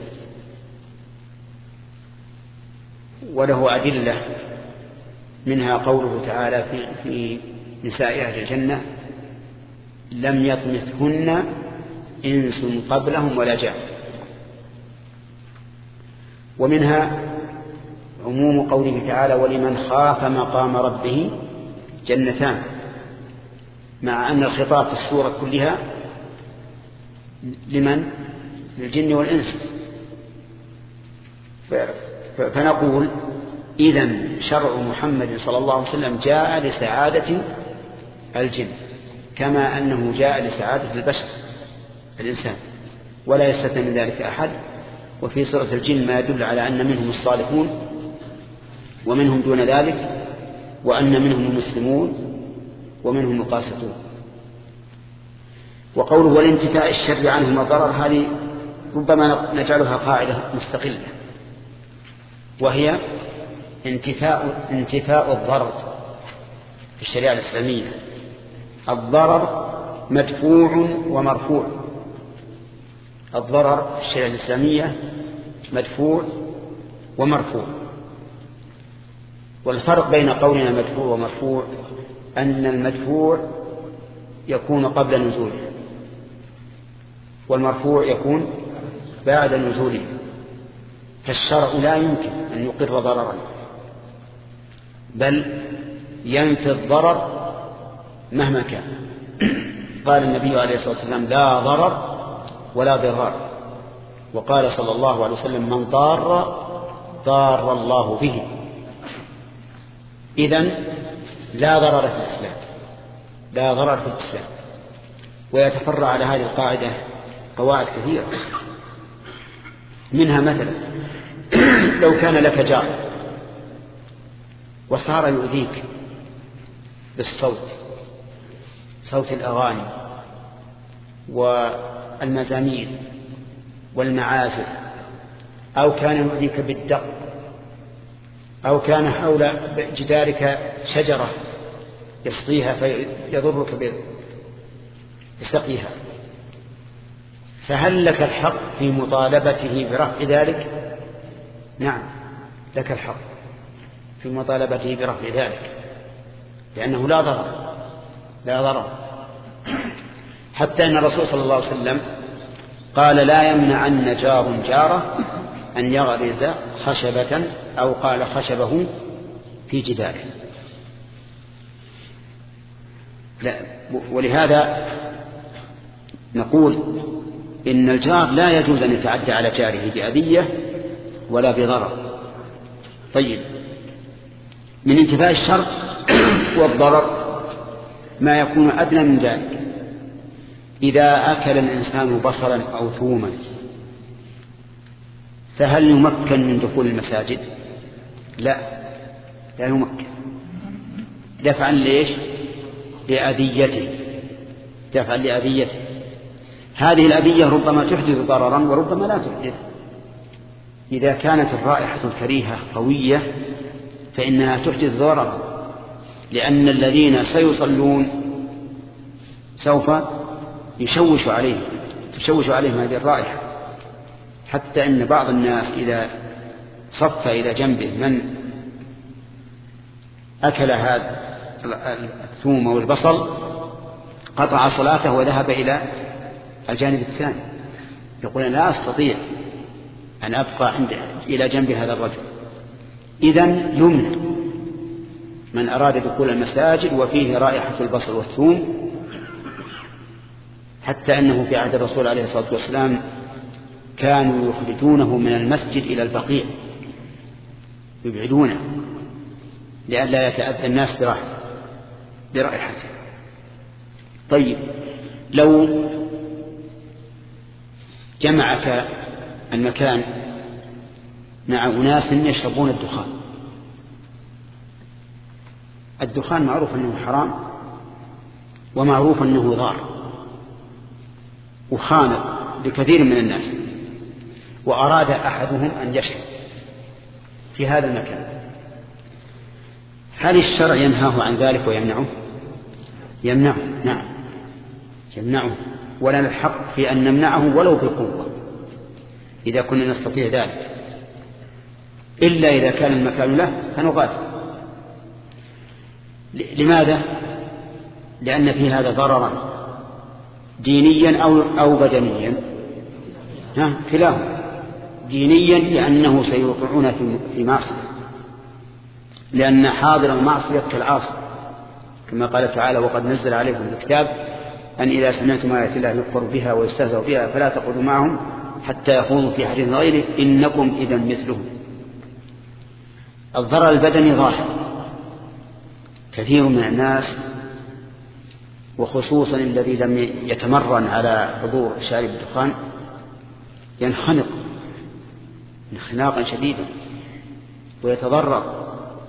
وله أدلة، منها قوله تعالى في نساء أهل الجنة: لم يطمثهن إنس قبلهم ولا جان. ومنها عموم قوله تعالى: ولمن خاف مقام ربه جنتان، مع أن الخطاب في السورة كلها لمن؟ للجن والإنس. فنقول إذن شرع محمد صلى الله عليه وسلم جاء لسعادة الجن كما أنه جاء لسعادة البشر الإنسان، ولا يستثنى من ذلك أحد. وفي سورة الجن ما يدل على أن منهم الصالحون ومنهم دون ذلك، وأن منهم المسلمون ومنهم القاسطون. وقوله: والانتفاء الشر عنهم الضرر، هذه ربما نجعلها قاعدة مستقلة، وهي انتفاء الضرر في الشريعة الإسلامية. الضرر مدفوع ومرفوع. الضرر في الشريعة الإسلامية مدفوع ومرفوع. والفرق بين قولنا مدفوع ومرفوع أن المدفوع يكون قبل نزوله، والمرفوع يكون بعد نزوله. فالشرع لا يمكن أن يقر ضررا، بل ينفي الضرر مهما كان. قال النبي عليه الصلاة والسلام: لا ضرر ولا ضرار. وقال صلى الله عليه وسلم: من ضار الله به. إذن لا ضرر في الإسلام، لا ضرر في الإسلام. ويتفرع على هذه القاعدة قواعد كثيرة، منها مثلا لو كان لك جار وصار يؤذيك بالصوت، صوت الأغاني والمزامير والمعازف، أو كان يؤذيك بالدق، أو كان حول جدارك شجرة يسقيها فيضرك بسقيها، فهل لك الحق في مطالبته برفع ذلك؟ نعم، لك الحق في مطالبته برفع ذلك، لأنه لا ضرر. حتى أن الرسول صلى الله عليه وسلم قال: لا يمنعن جار جاره أن يغرز خشبة، أو قال خشبه في جداره. ولهذا نقول إن الجار لا يجوز أن يتعدى على جاره بأذية ولا بضرر. طيب، من انتفاء الشر والضرر ما يكون أدنى من ذلك. إذا أكل الإنسان بصلا أو ثوما فهل يمكن من دخول المساجد؟ لا يمكن، دفعا ليش؟ لأذيته، دفعا لأذيته. هذه الأذية ربما تحدث ضررا وربما لا تحدث. إذا كانت الرائحة الكريهة قوية فإنها تحدث ضررا، لأن الذين سيصلون سوف تشوش عليهم هذه الرائحة، حتى إن بعض الناس إذا صف إلى جنبه من أكل هذا الثوم والبصل قطع صلاته وذهب إلى الجانب الثاني، يقول: لا أستطيع أن أبقى إلى جنب هذا الرجل. إذن يمنع من أراد دخول المساجد وفيه رائحة البصل والثوم، حتى أنه في عهد الرسول عليه الصلاة والسلام كانوا يخرجونه من المسجد إلى البقيع، يبعدونه لئلا يتأذى الناس برائحته. طيب، لو جمعك المكان مع أناس يشربون الدخان معروف أنه حرام ومعروف أنه ضار وخانق لكثير من الناس، وأراد أحدهم أن يشرب في هذا المكان، هل الشرع ينهاه عن ذلك ويمنعه؟ نعم يمنعه، ولنا الحق في أن نمنعه ولو بالقوة إذا كنا نستطيع ذلك، إلا إذا كان المكان له فنغادر. لماذا؟ لأن في هذا ضررا دينيا أو بدنيا. كلاهما. دينيا لأنه سيوقعون في معصية، لأن حاضر المعصية كالعاصي، كما قال تعالى: وقد نزل عليكم الكتاب أن إذا سمعتم آيات الله يكفر بها ويستهزأ بها فلا تقعدوا معهم حتى يخوضوا في حديث غيره إنكم إذا مثلهم. الضرر البدني ظاهر، كثير من الناس وخصوصا الذي لم يتمرن على حضور شارب الدخان ينخنق انخناقا شديدا ويتضرر،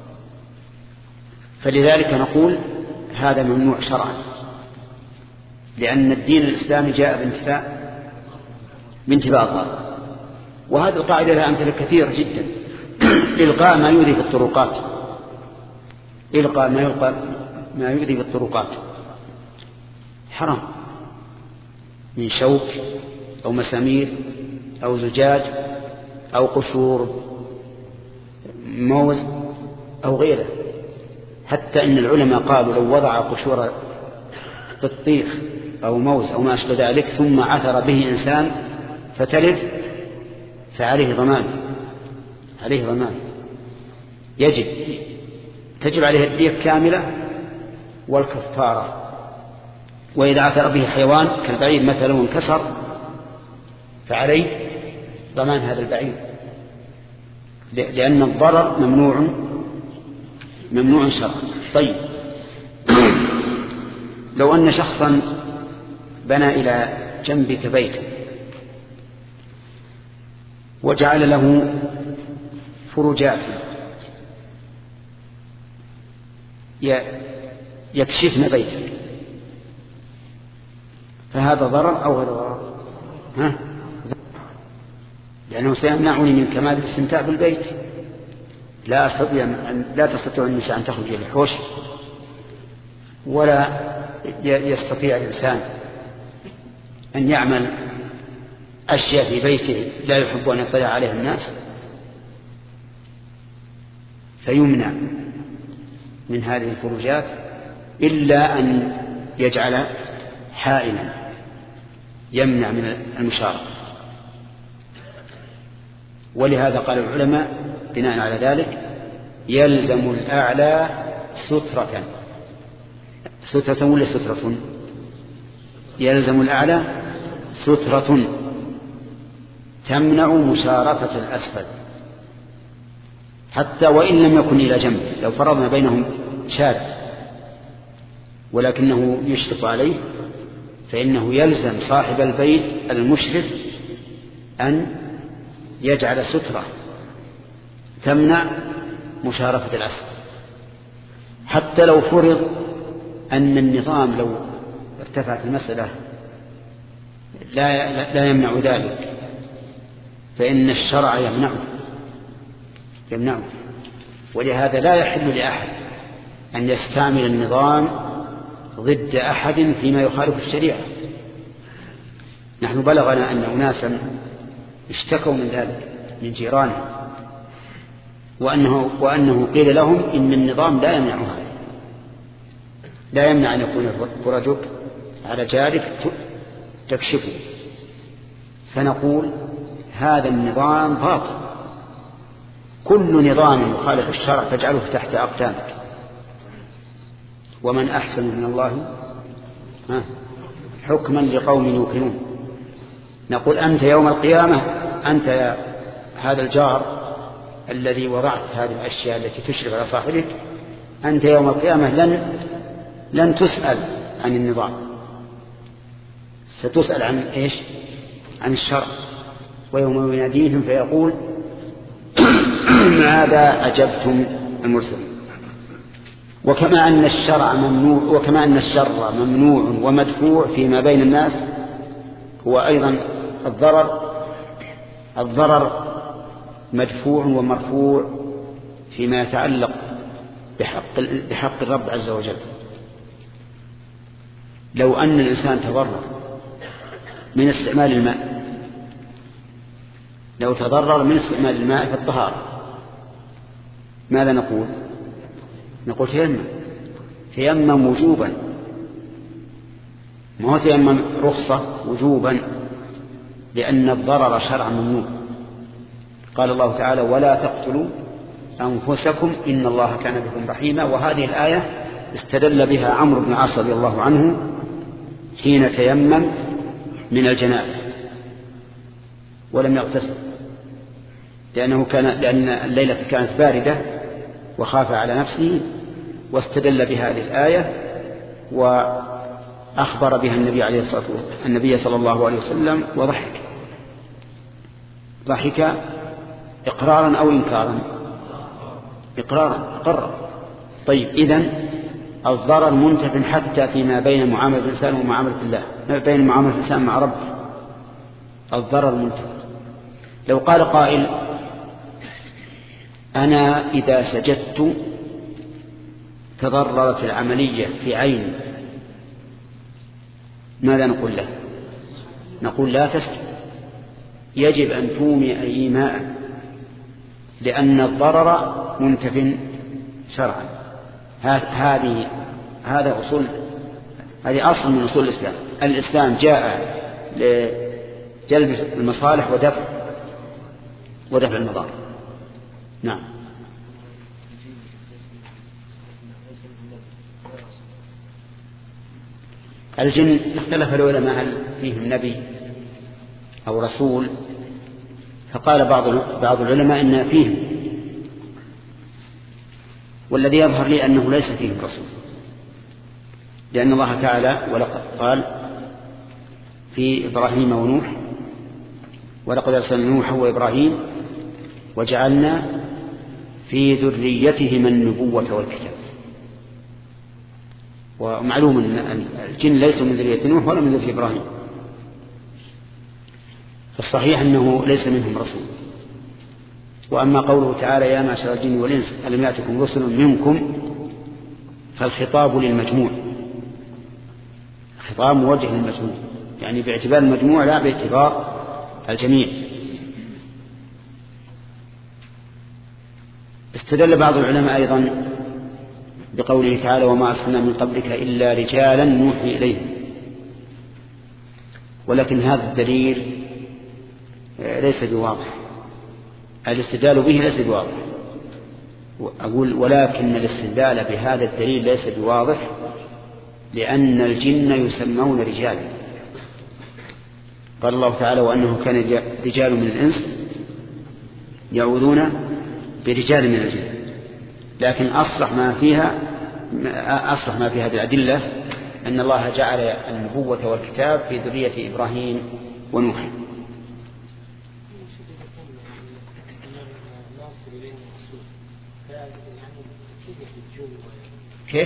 فلذلك نقول هذا ممنوع شرعا، لأن الدين الإسلامي جاء بانتفاء الضرر. وهذه القاعدة لها أمثلة كثيرة جدا. إلقاء ما يؤذي في الطرقات، إلقاء ما يؤذي في الطرقات حرام، من شوك أو مسامير أو زجاج أو قشور موز أو غيره. حتى إن العلماء قالوا لو وضع قشور بطيخ أو موز أو ما أشبه ذلك ثم عثر به إنسان فتلف فعليه ضمان، عليه ضمان، تجب عليه الدية كاملة والكفارة. وإذا عثر به حيوان كالبعير مثلا وانكسر فعليه ضمان هذا البعير، لأن الضرر ممنوع شرعا. طيب لو أن شخصا بنى إلى جنبك بيتا وجعل له فروجات يكشفن بيتك، فهذا ضرر أو غير ضرر؟ لأنه سيمنعني من كمال الاستمتاع بالبيت. لا تستطيع النساء أن تخرج إلى الحوش، ولا يستطيع الإنسان أن يعمل أشياء في بيته لا يحب أن يطلع عليها الناس، فيمنع من هذه الفروجات إلا أن يجعل حائلا يمنع من المشاركة. ولهذا قال العلماء بناء على ذلك يلزم الأعلى سترة ولا سترة؟ يلزم الأعلى سترة تمنع مشاركة الأسفل، حتى وإن لم يكن إلى جنب. لو فرضنا بينهم شارع ولكنه يشرف عليه فإنه يلزم صاحب البيت المشرف أن يجعل سترة تمنع مشاركة الأسفل. حتى لو فرض أن النظام لو ارتفعت المسألة لا يمنع ذلك، فإن الشرع يمنعه. ولهذا لا يحل لأحد أن يستعمل النظام ضد أحد فيما يخالف الشريعة. نحن بلغنا أن أناسا اشتكوا من ذلك من جيرانهم، وأنه قيل لهم إن النظام لا يمنع هذا، لا يمنع أن يكون فرجك على جارك تكشفه. فنقول هذا النظام باطل، كل نظام يخالف الشرع فاجعله تحت أقدامك. ومن أحسن من الله حكما لقوم يوقنون. نقول أنت يوم القيامة، أنت يا هذا الجار الذي وضعت هذه الأشياء التي تشرف على صاحبك، أنت يوم القيامة لن تسأل عن النظام، ستسأل عن إيش؟ عن الشرع. ويوم يناديهم فيقول ماذا أجبتم المرسلين. وكما أن الشرع ممنوع، وكما أن الشر ممنوع ومدفوع فيما بين الناس، هو أيضا الضرر مدفوع ومرفوع فيما يتعلق بحق الرب عز وجل. لو أن الإنسان تضرر من استعمال الماء، لو تضرر من استعمال الماء في الطهارة، ماذا نقول؟ نقول تيمم وجوبا، ما هو تيمم رخصة، وجوبا، لأن الضرر شرعا ممنوع. قال الله تعالى ولا تقتلوا أنفسكم إن الله كان بكم رحيما. وهذه الآية استدل بها عمرو بن العاص رضي الله عنه حين تيمم من الجنابة ولم يغتسل، لأن الليلة كانت باردة وخاف على نفسه، واستدل بهذه الآية وأخبر بها النبي صلى الله عليه وسلم، وضحك إقرارا أو إنكارا؟ إقرارا، أقر. طيب إذن الضرر منتف حتى فيما بين معاملة الإنسان ومعاملة الله، ما بين معاملة الإنسان مع ربه الضرر منتف. لو قال قائل أنا إذا سجدت تضررت العملية في عيني، ماذا نقول له؟ نقول لا تسجد، يجب أن تومي إيماء، لأن الضرر منتف شرعا. هذه أصل من أصول الإسلام. الإسلام جاء لجلب المصالح ودفع المضار. نعم. الجن اختلف العلماء هل فيهم نبي أو رسول، فقال بعض العلماء إن فيهم، والذي يظهر لي أنه ليس فيهم رسول، لأن الله تعالى قال في إبراهيم ونوح: ولقد أرسلنا نوحا وإبراهيم وجعلنا في ذريتهما النبوة والكتاب. ومعلوم أن الجن ليسوا من ذرية نوح ولا من ذرية إبراهيم، فالصحيح أنه ليس منهم رسول. وأما قوله تعالى: يا معشر الجن والإنس ألم يأتكم رسل منكم، فالخطاب للمجموع، خطاب موجه للمجموع، يعني باعتبار المجموع لا باعتبار الجميع. استدل بعض العلماء أيضا بقوله تعالى: وما أرسلنا من قبلك إلا رجالا نوحي إليهم، ولكن هذا الدليل ليس بواضح، الاستدلال به ليس بواضح. أقول ولكن الاستدلال بهذا الدليل ليس بواضح، لأن الجن يسمون رجالا. قال الله تعالى: وأنه كان رجال من الإنس يعوذون برجال من الجن. لكن أصلح ما في هذه الأدلة أن الله جعل النبوة والكتاب في ذرية إبراهيم ونوح. كيف؟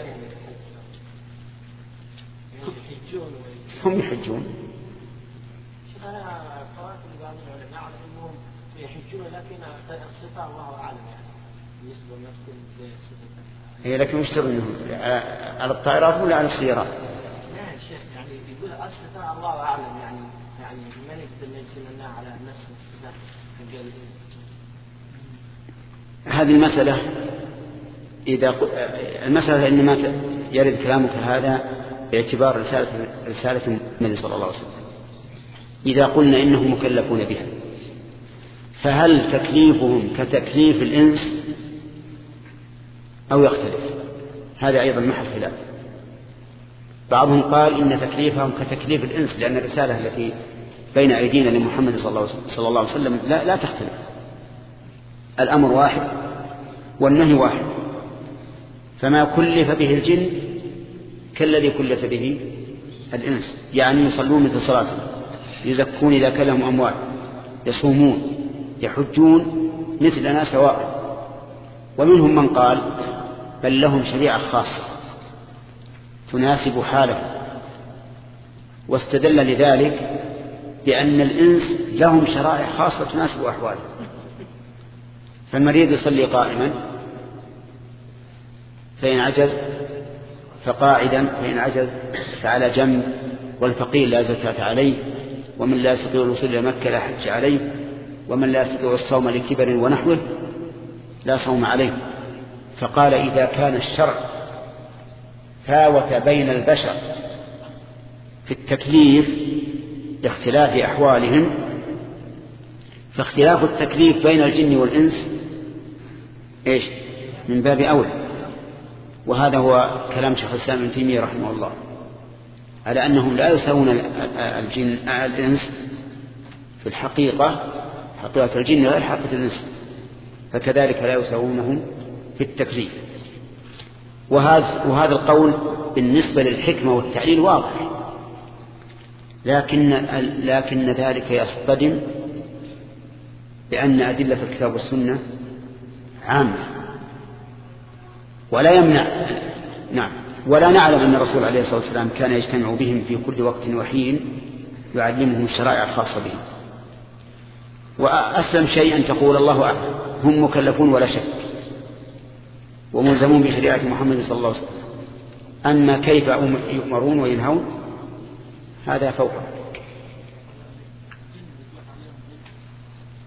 هم يحجون. أنا قرأت لبعض العلماء على أنهم يحجون، لكن الصفة الله أعلم يعني بالنسبة لنفسهم زي الصفة. هي لكن يشتغلون على الطائرات ولا على السيارات؟ لا يا شيخ، يعني يقول الصفة الله أعلم، يعني من يقدر يسمى على نفس الصفة حق الإنس. هذه المسألة المسألة إنما يرد كلامك هذا باعتبار رسالة النبي صلى الله عليه وسلم. إذا قلنا إنهم مكلفون بها، فهل تكليفهم كتكليف الإنس أو يختلف؟ هذا أيضا محل خلاف. بعضهم قال إن تكليفهم كتكليف الإنس، لأن الرسالة التي بين أيدينا لمحمد صلى الله عليه وسلم لا تختلف، الأمر واحد والنهي واحد، فما كلف به الجن كالذي كلف به الإنس، يعني يصلون مثل صلاتهم، يزكون إذا كان لهم أموال، يصومون، يحجون مثلنا سواء. ومنهم من قال بل لهم شريعة خاصة تناسب حالهم، واستدل لذلك بأن الإنس لهم شرائع خاصة تناسب أحوالهم. فالمريض يصلي قائما فإن عجز فقاعدا، فإن عجز فعلى جنب، والفقير لا زكاة عليه، ومن لا يستطيع الوصول إلى مكة لا حج عليه، ومن لا يستطيع الصوم لكبر ونحوه لا صوم عليه. فقال إذا كان الشرع فاوت بين البشر في التكليف لاختلاف أحوالهم، فاختلاف التكليف بين الجن والإنس من باب أولى. وهذا هو كلام شيخ الإسلام ابن تيمية رحمه الله على أنهم لا يساوون الإنس في الحقيقة، حقيقة الجن غير حقيقة الإنس، فكذلك لا يساوونهم في التكليف. وهذا القول بالنسبة للحكمة والتعليل واضح، لكن ذلك يصطدم بأن أدلة الكتاب والسنة عامة، ولا يمنع ولا نعلم أن الرسول عليه الصلاة والسلام كان يجتمع بهم في كل وقت وحين يعلمهم الشرائع الخاصة بهم. وأسلم شيء أن تقول الله أعلم، هم مكلفون ولا شك وملزمون بشريعة محمد صلى الله عليه وسلم. أما كيف يؤمرون وينهون هذا فوق.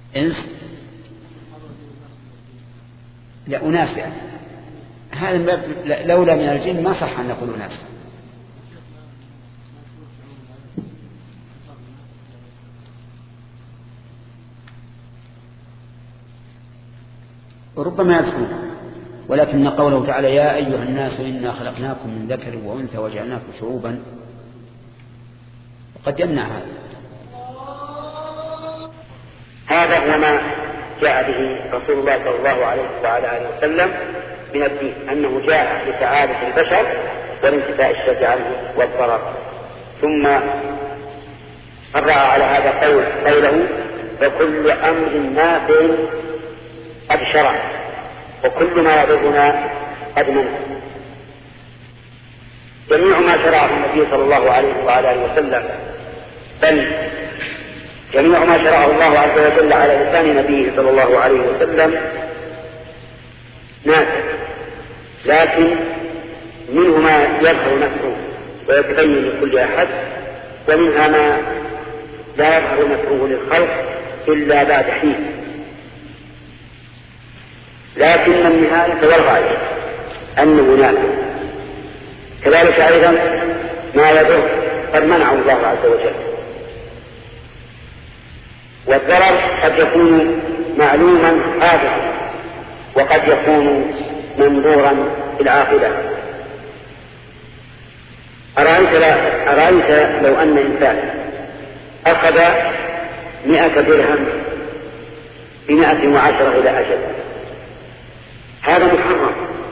إنس لا أناس يعني. هذا لولا من الجن ما صح أن نقول أناس. وربما يدخل، ولكن قوله تعالى يا أيها الناس إنا خلقناكم من ذكر وأنثى وجعلناكم شعوبا وقد يمنع هذا هو ما جاء به رسول الله صلى الله عليه وعلى آله وسلم من الدين، أنه جاء لسعادة البشر والانتفاء الشر عنه والضرر. ثم قرأ على هذا قوله وكل أمر نافع قد شرع وكل ما يضرنا قد منع. جميع ما شرعه النبي صلى الله عليه وعلى آله وسلم، بل جميع ما شرعه الله عز وجل على لسان نبيه صلى الله عليه وسلم نافع، لكن منه ما يظهر نفسه ويتبين لكل أحد، ومنها ما لا يظهر نفسه للخلق إلا بعد حين. لكن النهاية والغاية أنه نافع. كذلك أيضا ما يضر قد منعه الله عز وجل. والضرر قد يكون معلوما حادثا وقد يكون منظورا في العاقبة. أرأيت لو أن إنسان أخذ 100 درهم ب110 إلى أجل، هذا محرم،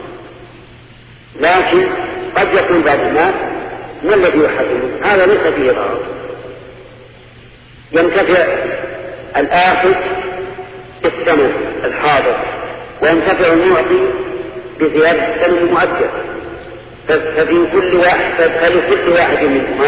لكن قد يكون بعض الناس ما الذي يحرمه؟ هذا ليس فيه ضرر، ينتفع الآخذ بالثمن الحاضر وينتفع المعطي بزيادة الثمن المؤجل، فلكل واحد منهما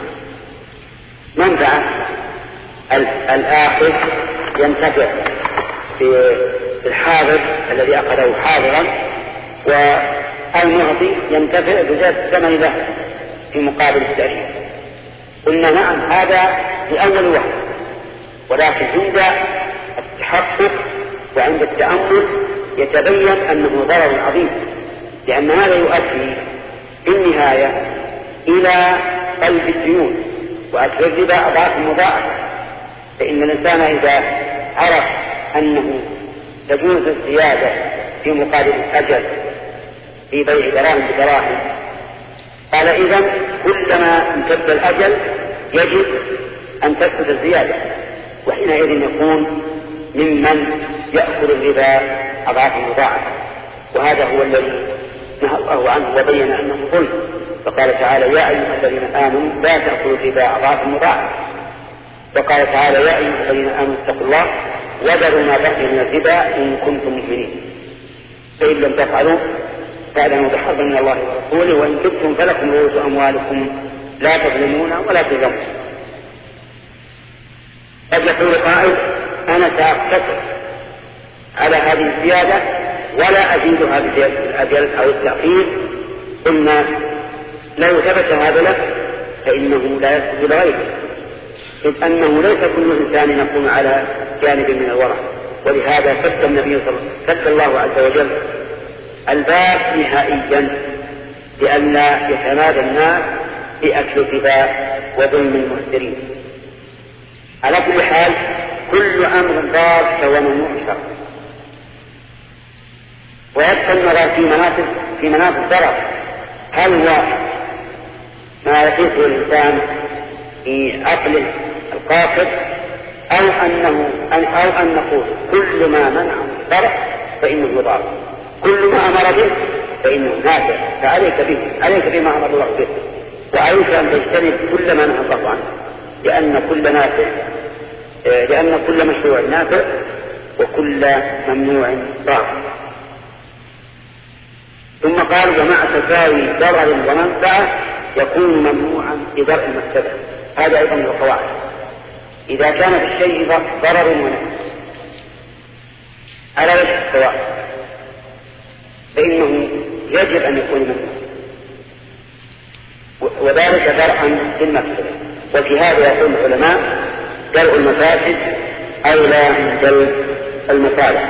منفعة. الآخذ ينتفع بالحاضر الذي أخذه حاضرا، والمعطي ينتفع بزيادة الثمن له في مقابل التأجيل. قلنا نعم هذا في أول وقت، ولكن عند التحقق وعند التأمل يتبين أنه ضرر عظيم، لأن هذا يؤدي في النهاية إلى قلب الديون وأكل الربا أضعاف مضاعفة. فإن الإنسان إذا عرف أنه تجوز الزيادة في مقابل الأجل في بيع دراهم بدراهم، قال إذن كلما امتد الأجل يجب أن تسقط الزيادة، وحينئذ يكون ممن يأخذ الربا أضعاف مضاعفة. وهذا هو الذي نهى الله عنه وبين أنه ظلم، فقال تعالى يا أيها الذين آمنوا لا تأكلوا الربا أضعاف مضاعفة، وقال تعالى يا أيها الذين آمنوا اتقوا الله وذروا ما بقي من الربا إن كنتم مؤمنين، فإن لم تفعلوا فاعلموا بحرب من الله ورسوله وإن تبتم فلكم رؤوس أموالكم لا تظلمون ولا تظلمون. قد يقول قائل أنا سأقتصر على هذه الزيادة ولا أزيدها بزيادة الأجل أو التأخير. قلنا لو ثبت هذا له فإنه لا يسقط لغيره، إذ أنه ليس كل إنسان يكون على جانب من الورع، ولهذا سد النبي سد الله عز وجل الباب نهائيا لئلا يتمادى الناس بأكل الربا وظلم المهترين. على كل حال كل أمر ضار فهو ممنوع شرعا، ويبقى النظر في مناط الضرر، هل هو ما يقيسه الإنسان في عقله القاصر أو أن نقول كل ما منعه الضرر فإنه ضار، كل ما أمر به فإنه نافع، فعليك بما أمر الله به، وعليك أن تجتنب كل ما نهى الله عنه، لأن كل مشروع نافع وكل ممنوع ضار. ثم قال ومع تساوي ضرر ومنفعة يكون ممنوعا لدرء المفسدة. هذا أيضا من القواعد، إذا كان في الشيء ضرر ونفع على وجه السواء فإنه يجب أن يكون ممنوع، وذلك درءا للمفسدة. وفي هذا يقول العلماء درء المفاسد أولى من جلب المصالح،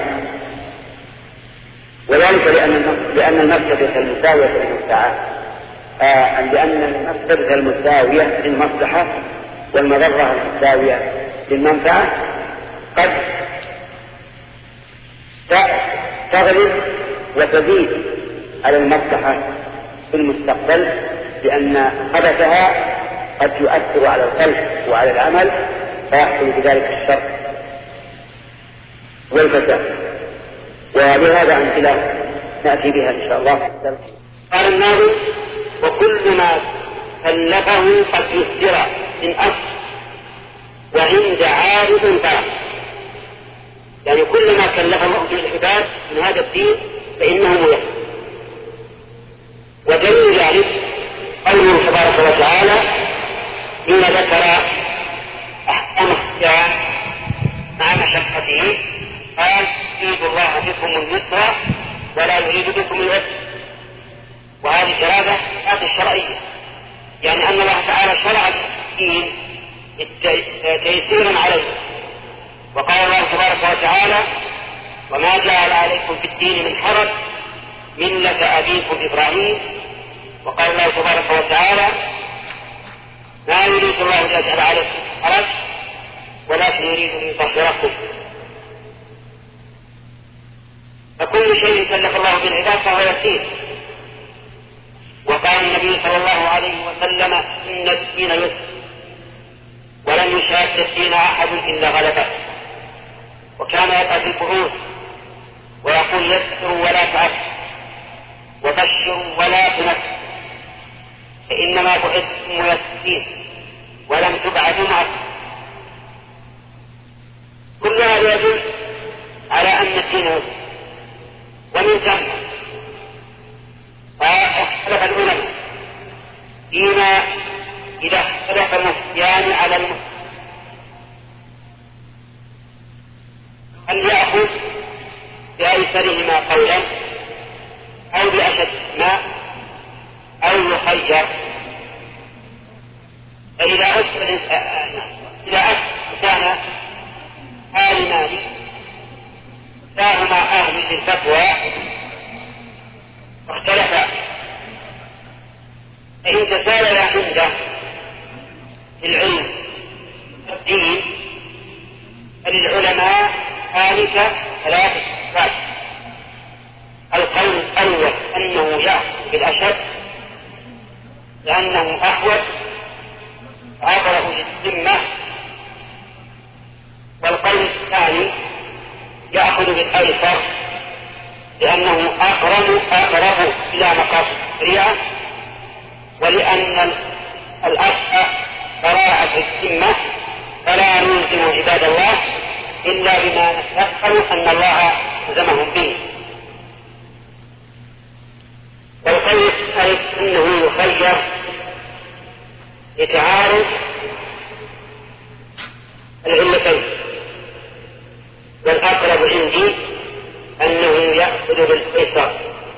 وذلك لأن المفسدة المساوية للمنفعة، لأن المفسدة المساوية للمصلحة والمضرة المساوية للمنفعة قد تغلب وتزيد على المصلحة في المستقبل، لأن خبثها قد يؤثر على القلب وعلى العمل فيحصل بذلك الشر والفساد. ولهذا أمثلة نأتي بها إن شاء الله. قال الناظم: وكل ما كلفه قد يسر من أصل وعند عارض طرف، يعني كل ما كلف الله به العباد من هذا الدين فإنه ميسر. ودليل ذلك قوله تبارك وتعالى: إن ذكر أحكام الصيام مع مشقته قال: يريد الله بكم اليسر ولا يريد بكم العسر. وهذه الإرادة الشرعية، يعني أن الله تعالى شرع الدين تيسيرا عليه. وقال الله تبارك وتعالى: وما جعل عليكم في الدين من حرج ملة أبيكم إبراهيم. وقال الله تبارك وتعالى: ما يريد الله أن يجعل عليكم حرج ولكن يريد أن يطهركم. فكل شيء كلف الله بالعباد فهو يسير. وقال النبي صلى الله عليه وسلم: إن الدين يسر ولن يشاد الدين أحد إلا غلبه. وكان يقع في القعود ويقول: يسروا ولا تعسروا وبشروا ولا تنفروا فإنما بعثتم ميسرين ولم تبعثوا معكم. كل هذا يدل على أن الدين يسر. ومن ثم فاختلف العلماء فيما إذا اختلف النسيان على المسلم هل يأخذ بأيسرهما قولا أو بأشدهما أو يخير. فإذا كان عالمان كلاهما أهل للفتوى واختلفا فإن تساوى عنده العلم الدين فللعلماء ذلك ثلاثة أقوال. القول الأول أنه يأخذ بالأشد لأنه أحوج أبرأ للذمة. والقول الثاني يأخذ بالأيسر لأنه أقرب إلى مقاصد الشريعة، ولأن الأصل براءة الذمة فلا نلزم عباد الله إلا بما نتيقن أن الله لزمهم به. والقول الثالث أنه يخير لتعارض العلتين. والأقرب عندي أنه يأخذ بالأيسر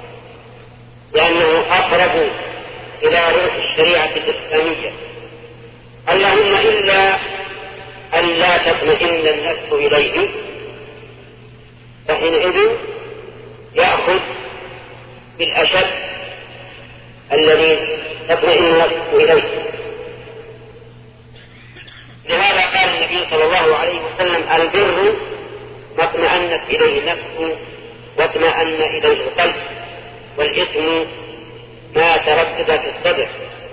لأنه أقرب إلى روح الشريعة الإسلامية، اللهم إلا أن لا تطمئن النفس إليه فحينئذ يأخذ بالأشد الذي تطمئن النفس إليه. لهذا قال النبي صلى الله عليه وسلم: البر ما اطمأنت إليه النفس واطمأن إليه القلب، والإثم ما تردد في الصدر.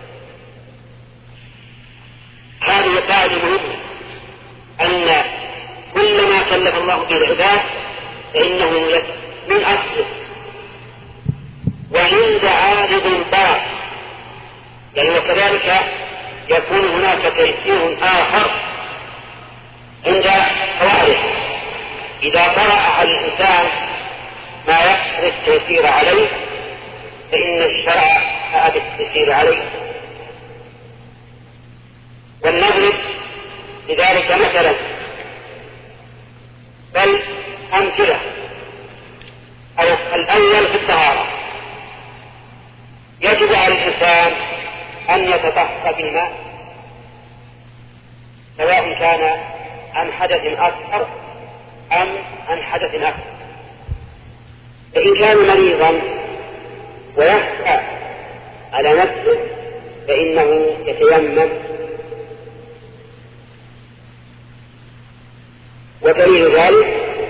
هذه قاعدة مهمة، أن كل ما كلف الله به العباد فإنه من أصله. وعند عارض طرف يعني وكذلك يكون هناك تيسير آخر عند حوادث. إذا طرأ على الإنسان ما يقتضي التيسير عليه فإن الشرع أبى التيسير عليه. والنضرب لذلك مثلا بل أمثلة. الأول في الطهارة يجب على الإنسان أن يتطهر بالماء سواء كان عن حدث أكثر أم عن حدث أكثر. فإن كان مريضا ويخفى على نفسه فإنه يتيمم. ودليل ذلك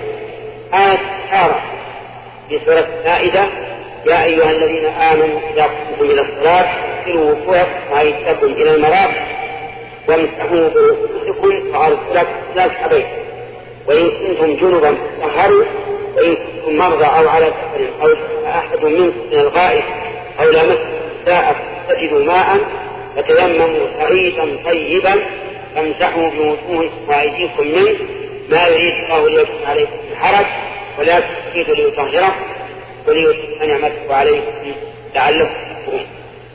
آثار في سورة المائدة: يا أيها الذين آمنوا إذا قمتم إلى الصلاة فاغسلوا وجوهكم وأيديكم إلى المرافق وامسحوا برؤوسكم وأرجلكم إلى الكعبين وإن كنتم جنبا فطهروا وإن كنتم مرضى أو على سفر أو أحد منكم من الغائط أو لامستم النساء فاجتنبوا ماء فتيمموا صعيدا طيبا فامسحوا بوجوهكم وأيديكم منه ما يريد الله ليكون عليكم من حرج ولا تريدوا ليطهركم وليتم نعمته عليكم لعلكم تشكرون.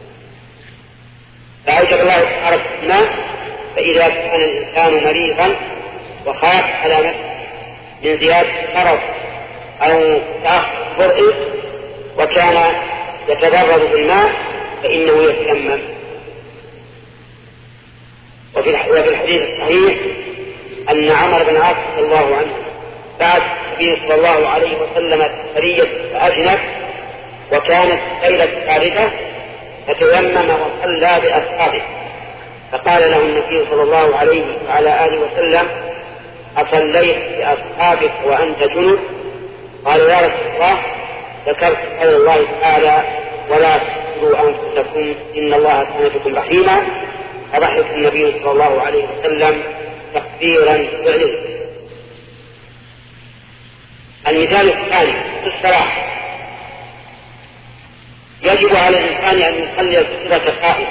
فأوجب الله تعالى الماء. فإذا كان الإنسان مريضا وخاف على نفسه من زيادة المرض أو تأخر برئه وكان يتضرر بالماء فإنه يتيمم. وفي الحديث الصحيح أن عمر بن العاص رضي الله عنه بعد النبي صلى الله عليه وسلم سرية فأذنت وكانت ليلة ثالثة فتيمم وصلى بأصحابه فقال له النبي صلى الله عليه وعلى آله وسلم: أصليت بأصحابك وأنت جنب؟ قال: يا رسول الله ذكرت قول الله تعالى: ولا تقتلوا أنفسكم إن الله كان بكم رحيما. فضحك النبي صلى الله عليه وسلم تكبيرا فعله. المثال الثاني في الصلاة: يجب على الإنسان أن يصلي الفريضة قائما،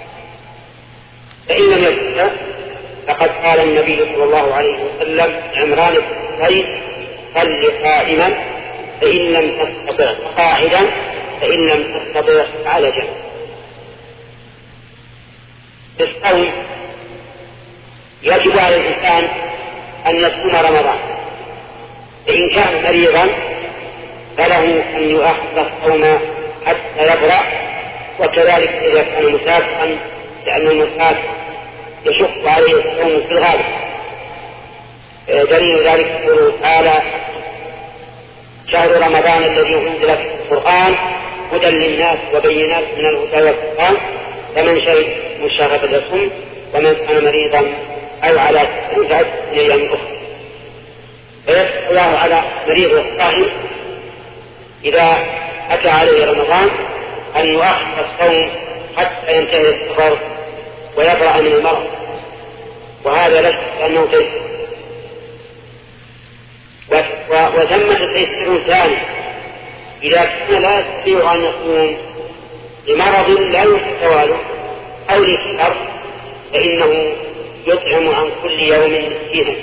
فإن لم يستطع فقد قال النبي صلى الله عليه وسلم عمران بن حسين: صل قائما فإن لم تستطع قاعدا فإن لم تستطع على جنب. في الصوم يجب على الإنسان أن يصوم رمضان، فإن كان مريضا فله أن يؤخر الصوم حتى يبرأ، وكذلك إذا كان مسافرا لأن المسافر يشق عليه الصوم في الغالب. دليل ذلك قوله تعالى: شهر رمضان الذي أنزل فيه القرآن هدى للناس وبينات من الهدى والفرقان فمن شهد الشهر فليصم ومن كان مريضا أو على سفر فعدة من أيام أخرى. فيسأل الله على مريض الصائم إذا أتى عليه رمضان أن يؤخر الصوم حتى ينتهي السفر ويبرأ من المرض، وهذا لا شك أنه تيسير. وثمة تيسير ثاني: إذا كان لا يستطيع أن يصوم لمرض لا يتوالى أو لسفر فإنه يطعم عن كل يوم مسكينا.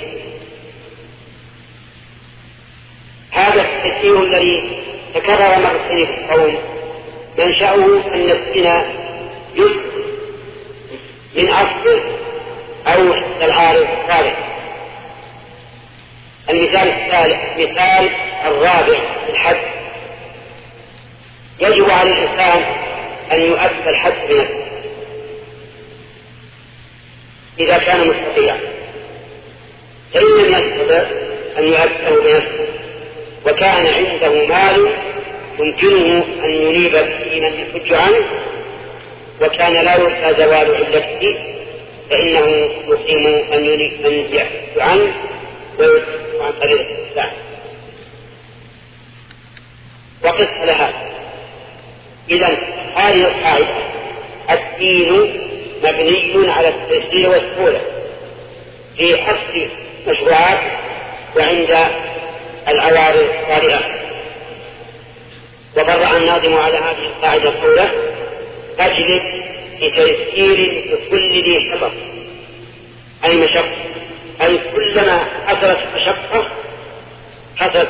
هذا التيسير الذي تكرر مرتين في الصوم منشأه أن السنة جزء من أصل أو العارض الثالث. المثال الثالث مثال الرابع في الحد: يجب على الإنسان أن يؤدي الحد بنفسه إذا كان مستطيعا، فإن لم يستطع أن يؤديه بنفسه وكان عنده مال يمكنه أن ينيب به من يحج عنه وكان لا يرجى زوال علته فإنه يقيم أن يحج عنه ويحج عن طريق الإسلام. وقس لها. إذن هذه القاعدة: الدين مبني على التيسير والسهولة في أصل مشروعات وعند العوارض الطارئة. وبرع الناظم على هذه القاعدة قوله: أجلب بتيسير لكل ذي حفظ، أي مشقة، أي كلما حصلت مشقة حصلت،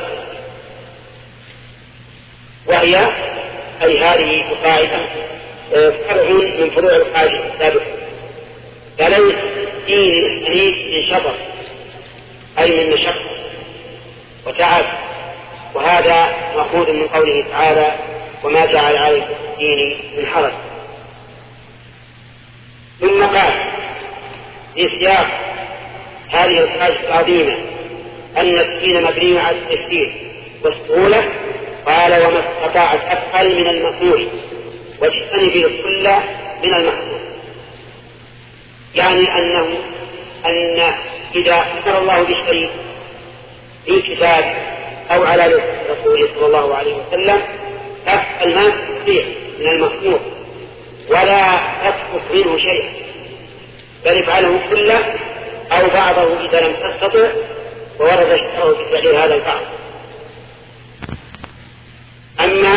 وهي أي هذه القاعدة فرع من فروع القاعدة السابقة. فليس دين الحديث من شطر أي من مشقة وتعب، وهذا مأخوذ من قوله تعالى: وما جعل عليكم في الدين من حرج. ثم قال في سياق هذه القاعدة العظيمة أن الدين مبني على التيسير والسهولة. قال وما استطاعت أفعل من المأمور واجتنبي الكل من المحظور. يعني أن إذا أمر الله بشيء في كتاب أو على رسوله صلى الله عليه وسلم تفعل ما تستطيع من المأمور ولا تترك منه شيئا، بل افعله كله أو بعضه إذا لم تستطع، وورد الشرع في فعل هذا البعض. أما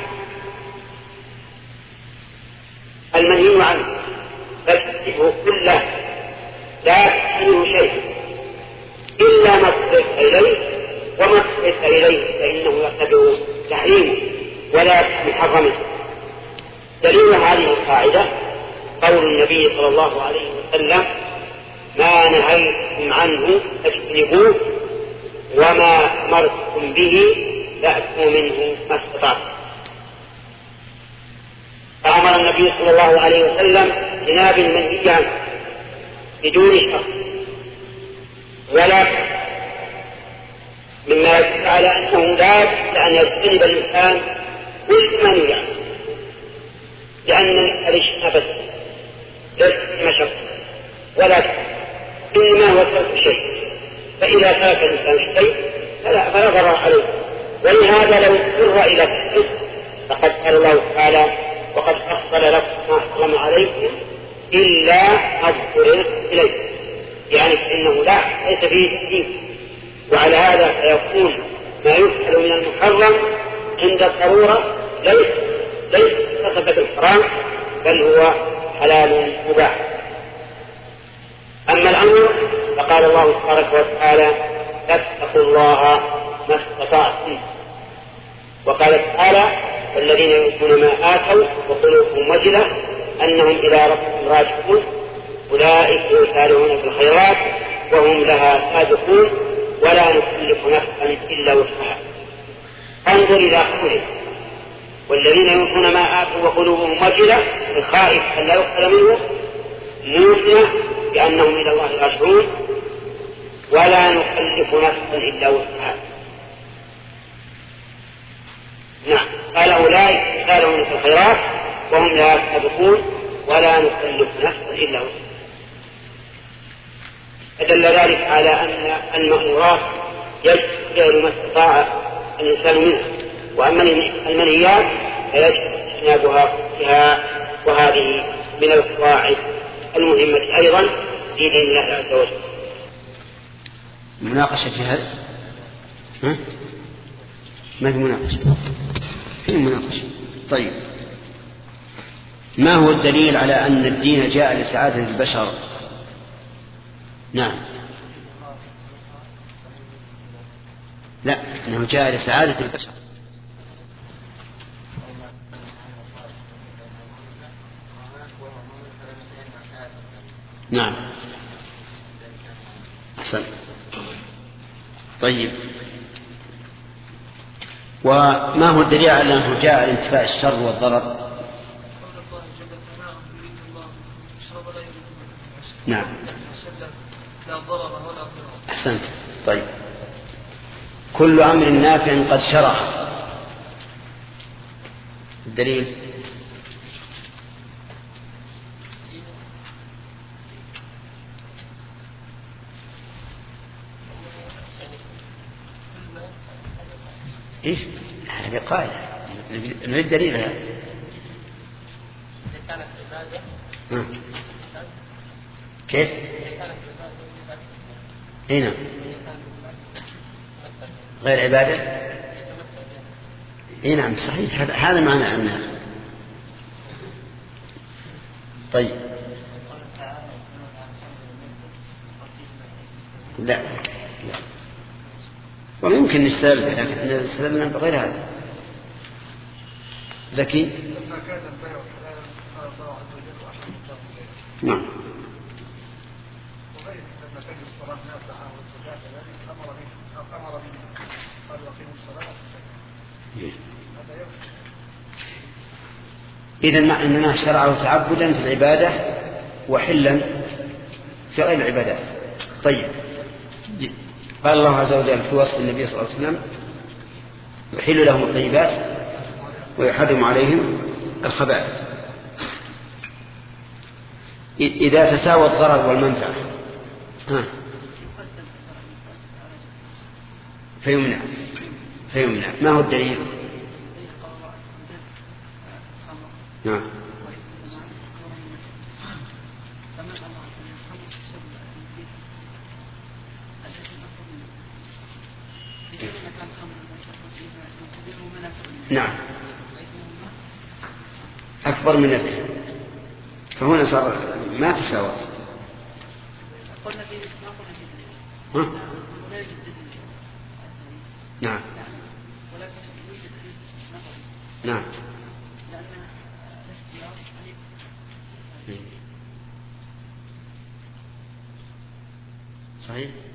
المنهي عنه فاجتنبه كله لا تحسنه شيء إلا ما اضطررت إليه، وما اضطررت إليه فإنه يقتضي تحريمه ولا محرمه. دليل هذه القاعدة قول النبي صلى الله عليه وسلم ما نهيتم عنه فاجتنبوه وما أمرتم به فأتوا منه ما استطعتم. فأمر النبي صلى الله عليه وسلم اجتناب المنهي عنه بدون شرط، ولا مما يدل على أنه لا بد أن يجتنب الإنسان كل منهي عنه، لأن الاجتناب ليس مشقة ولا إنما هو ترك شيء، فإذا ترك الإنسان شيء فلا ضرر عليه. ولهذا لو اضطر إلى تحديث فقد قال الله تعالى وقد فصل لكم ما حرم عليكم إلا ما اضطررتم إليه، يعني إنه ليس فيه تحديث. وعلى هذا فيكون ما يفعل من المحرم عند الضرورة ليس صفة الحرام بل هو حلال مباح. أما الأمر فقال الله تبارك وتعالى فاتقوا الله ما استطعتم، وقال تعالى والذين يؤتون ما آتوا وقلوبهم وجلة أنهم إلى ربهم راجعون أولئك يسارعون في الخيرات وهم لها سابقون ولا نكلف نفسا إلا وسعها. انظر إلى قوله والذين يؤتون ما آتوا وقلوبهم وجلة، الخائف أن لا يقبل منه، موسنة بأنهم إلى الله راجعون، ولا نكلف نفسا إلا وسعها. نعم، قال أولئك يسارعون في الخيرات وهم لها سابقون ولا نكلف نفسا إلا وسعها. فدل ذلك على أن المأمورات يجب فعل ما استطاع الإنسان منها، وأما المنهيات فيجب اجتنابها فيها. وهذه من القواعد المهمة أيضا في دين الله عز وجل. مناقشة في هذا؟ ما في مناقشة؟ في مناقشة. طيب، ما هو الدليل على أن الدين جاء لسعادة البشر؟ نعم، لا، أنه جاء لسعادة البشر. نعم، أحسن. طيب، وما هو الدليل على أنه جاء لانتفاء الشر والضرر؟ نعم، أحسنت. طيب، كل أمر نافع قد شرع، الدليل؟ إيش هذه قاعدة نريد دليلها. كيف؟ هنا غير عبادة. إيه نعم صحيح، هذا معنى أنها. طيب، لا وممكن نستدل، لكن نستدلنا بغير هذا. زكي. نعم. إذن مع أننا شرعه تعبدا في العبادة وحلا في غير العبادات. طيب، قال الله عز وجل في وصف النبي صلى الله عليه وسلم: يحل لهم الطيبات ويحرم عليهم الخبائث. إذا تساوى الضرر والمنفعة فيمنع. ما هو الدليل؟ نعم. نعم، أكبر من الربا، فهنا صار ما تساوى. نعم نعم صحيح.